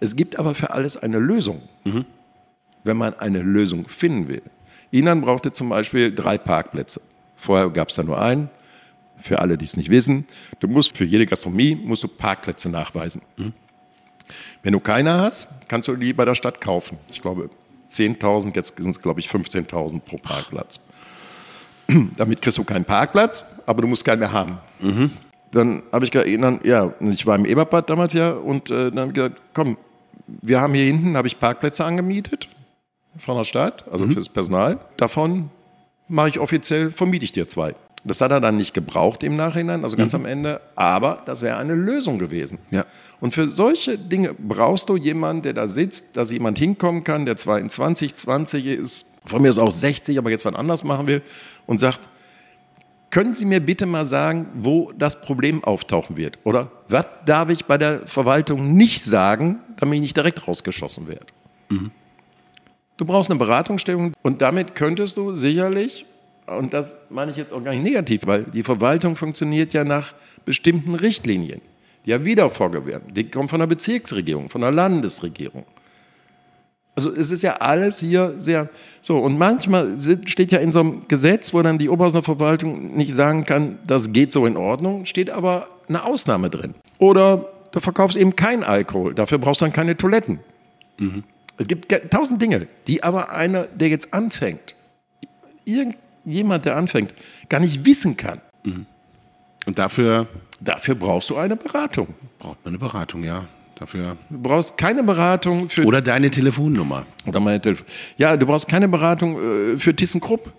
Es gibt aber für alles eine Lösung, wenn man eine Lösung finden will. Inan brauchte zum Beispiel 3 Parkplätze. Vorher gab es da nur einen. Für alle, die es nicht wissen, du musst für jede Gastronomie Parkplätze nachweisen. Wenn du keine hast, kannst du die bei der Stadt kaufen. Ich glaube 10.000, jetzt sind es glaube ich 15.000 pro Parkplatz. Damit kriegst du keinen Parkplatz, aber du musst keinen mehr haben. Dann habe ich gesagt, ich war im Eberbad damals und dann habe ich gesagt, komm, wir haben hier hinten, habe ich Parkplätze angemietet von der Stadt, also fürs Personal. Davon vermiete ich dir 2. Das hat er dann nicht gebraucht im Nachhinein, also ganz am Ende, aber das wäre eine Lösung gewesen. Ja. Und für solche Dinge brauchst du jemanden, der da sitzt, dass jemand hinkommen kann, der 22, 20 ist, von mir ist auch 60, aber jetzt was anderes machen will und sagt, können Sie mir bitte mal sagen, wo das Problem auftauchen wird? Oder was darf ich bei der Verwaltung nicht sagen, damit ich nicht direkt rausgeschossen werde? Du brauchst eine Beratungsstellung und damit könntest du sicherlich, und das meine ich jetzt auch gar nicht negativ, weil die Verwaltung funktioniert ja nach bestimmten Richtlinien, die ja wieder vorgegeben werden. Die kommen von der Bezirksregierung, von der Landesregierung. Also es ist ja alles hier sehr so. Und manchmal steht ja in so einem Gesetz, wo dann die oberste Verwaltung nicht sagen kann, das geht so in Ordnung, steht aber eine Ausnahme drin. Oder du verkaufst eben keinen Alkohol, dafür brauchst du dann keine Toiletten. Es gibt 1000 Dinge, die aber einer, der jetzt anfängt, irgendjemand, der anfängt, gar nicht wissen kann. Und dafür brauchst du eine Beratung. Braucht man eine Beratung, ja. Dafür. Du brauchst keine Beratung für... Oder deine Telefonnummer. Oder meine Telefonnummer. Ja, du brauchst keine Beratung für ThyssenKrupp.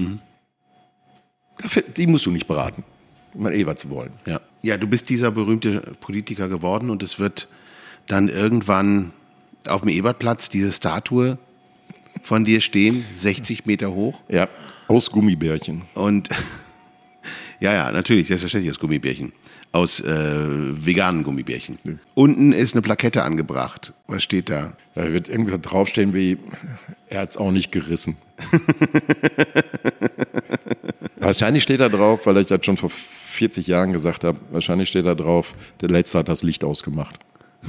Die musst du nicht beraten, mal was wollen. Ja, du bist dieser berühmte Politiker geworden und es wird dann irgendwann auf dem Ebertplatz diese Statue von dir stehen, 60 Meter hoch. Ja, aus Gummibärchen. Und ja, natürlich, selbstverständlich aus Gummibärchen. Aus veganen Gummibärchen. Unten ist eine Plakette angebracht. Was steht da? Da wird irgendwas draufstehen wie, er hat es auch nicht gerissen. Wahrscheinlich steht da drauf, weil ich das schon vor 40 Jahren gesagt habe, wahrscheinlich steht da drauf, der Letzte hat das Licht ausgemacht.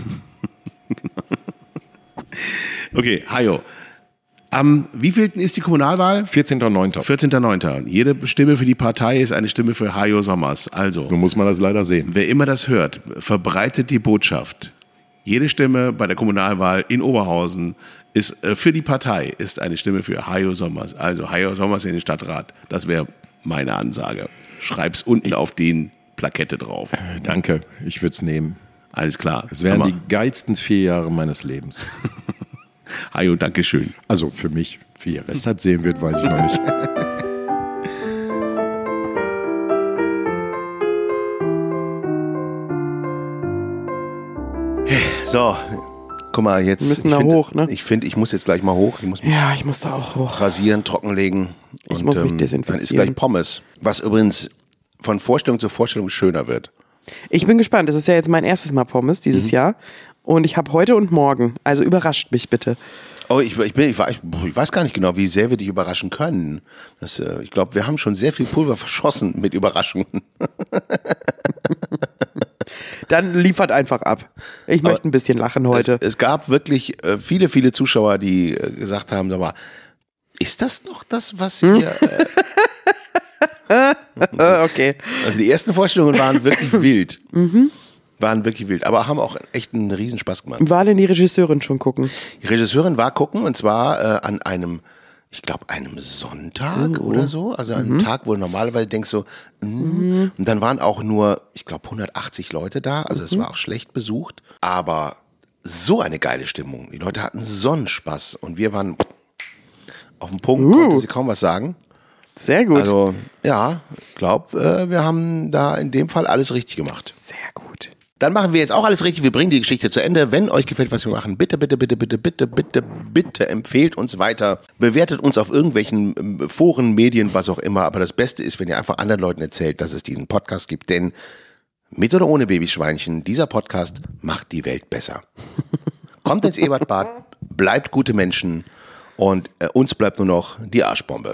Okay, Hajo. Am wievielten ist die Kommunalwahl? 14.09. 14.09. Jede Stimme für die Partei ist eine Stimme für Hajo Sommers. Also, so muss man das leider sehen. Wer immer das hört, verbreitet die Botschaft. Jede Stimme bei der Kommunalwahl in Oberhausen ist für die Partei, ist eine Stimme für Hajo Sommers. Also Hajo Sommers in den Stadtrat. Das wäre meine Ansage. Schreib's unten auf den Plakette drauf. Danke, ich würde es nehmen. Alles klar. Es wären die geilsten 4 Jahre meines Lebens. Hajo, danke schön. Also für mich, wie ihr Rest hat sehen wird, weiß ich noch nicht. So, guck mal, jetzt. Wir müssen da hoch, ne? Ich finde, ich muss jetzt gleich mal hoch. Ich muss da auch hoch. Rasieren, trockenlegen. Ich muss mich desinfizieren. Dann ist gleich Pommes. Was übrigens von Vorstellung zu Vorstellung schöner wird. Ich bin gespannt. Das ist ja jetzt mein erstes Mal Pommes dieses Jahr. Und ich habe heute und morgen. Also überrascht mich bitte. Oh, ich weiß gar nicht genau, wie sehr wir dich überraschen können. Ich glaube, wir haben schon sehr viel Pulver verschossen mit Überraschungen. Dann liefert einfach ab. Ich möchte ein bisschen lachen heute. Es gab wirklich viele, viele Zuschauer, die gesagt haben, sag mal, ist das noch das, was hier... Okay. Also die ersten Vorstellungen waren wirklich wild. Waren wirklich wild, aber haben auch echt einen Riesenspaß gemacht. War denn die Regisseurin schon gucken? Die Regisseurin war gucken und zwar an einem, ich glaube, einem Sonntag oder so. Also einem Tag, wo du normalerweise denkst so, und dann waren auch nur, ich glaube, 180 Leute da. Also es war auch schlecht besucht, aber so eine geile Stimmung. Die Leute hatten Sonnenspaß und wir waren auf dem Punkt, konnte sie kaum was sagen. Sehr gut. Also ja, ich glaube, wir haben da in dem Fall alles richtig gemacht. Sehr gut. Dann machen wir jetzt auch alles richtig. Wir bringen die Geschichte zu Ende. Wenn euch gefällt, was wir machen, bitte, bitte, bitte, bitte, bitte, bitte, bitte empfehlt uns weiter. Bewertet uns auf irgendwelchen Foren, Medien, was auch immer. Aber das Beste ist, wenn ihr einfach anderen Leuten erzählt, dass es diesen Podcast gibt. Denn mit oder ohne Babyschweinchen, dieser Podcast macht die Welt besser. Kommt ins Ebertbad, bleibt gute Menschen und uns bleibt nur noch die Arschbombe.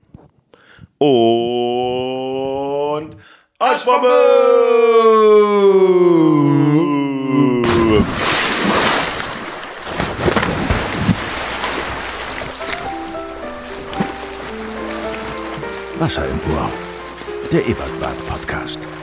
Und Arschbombe! Wasser im Ohr. Der Ebertbad Podcast.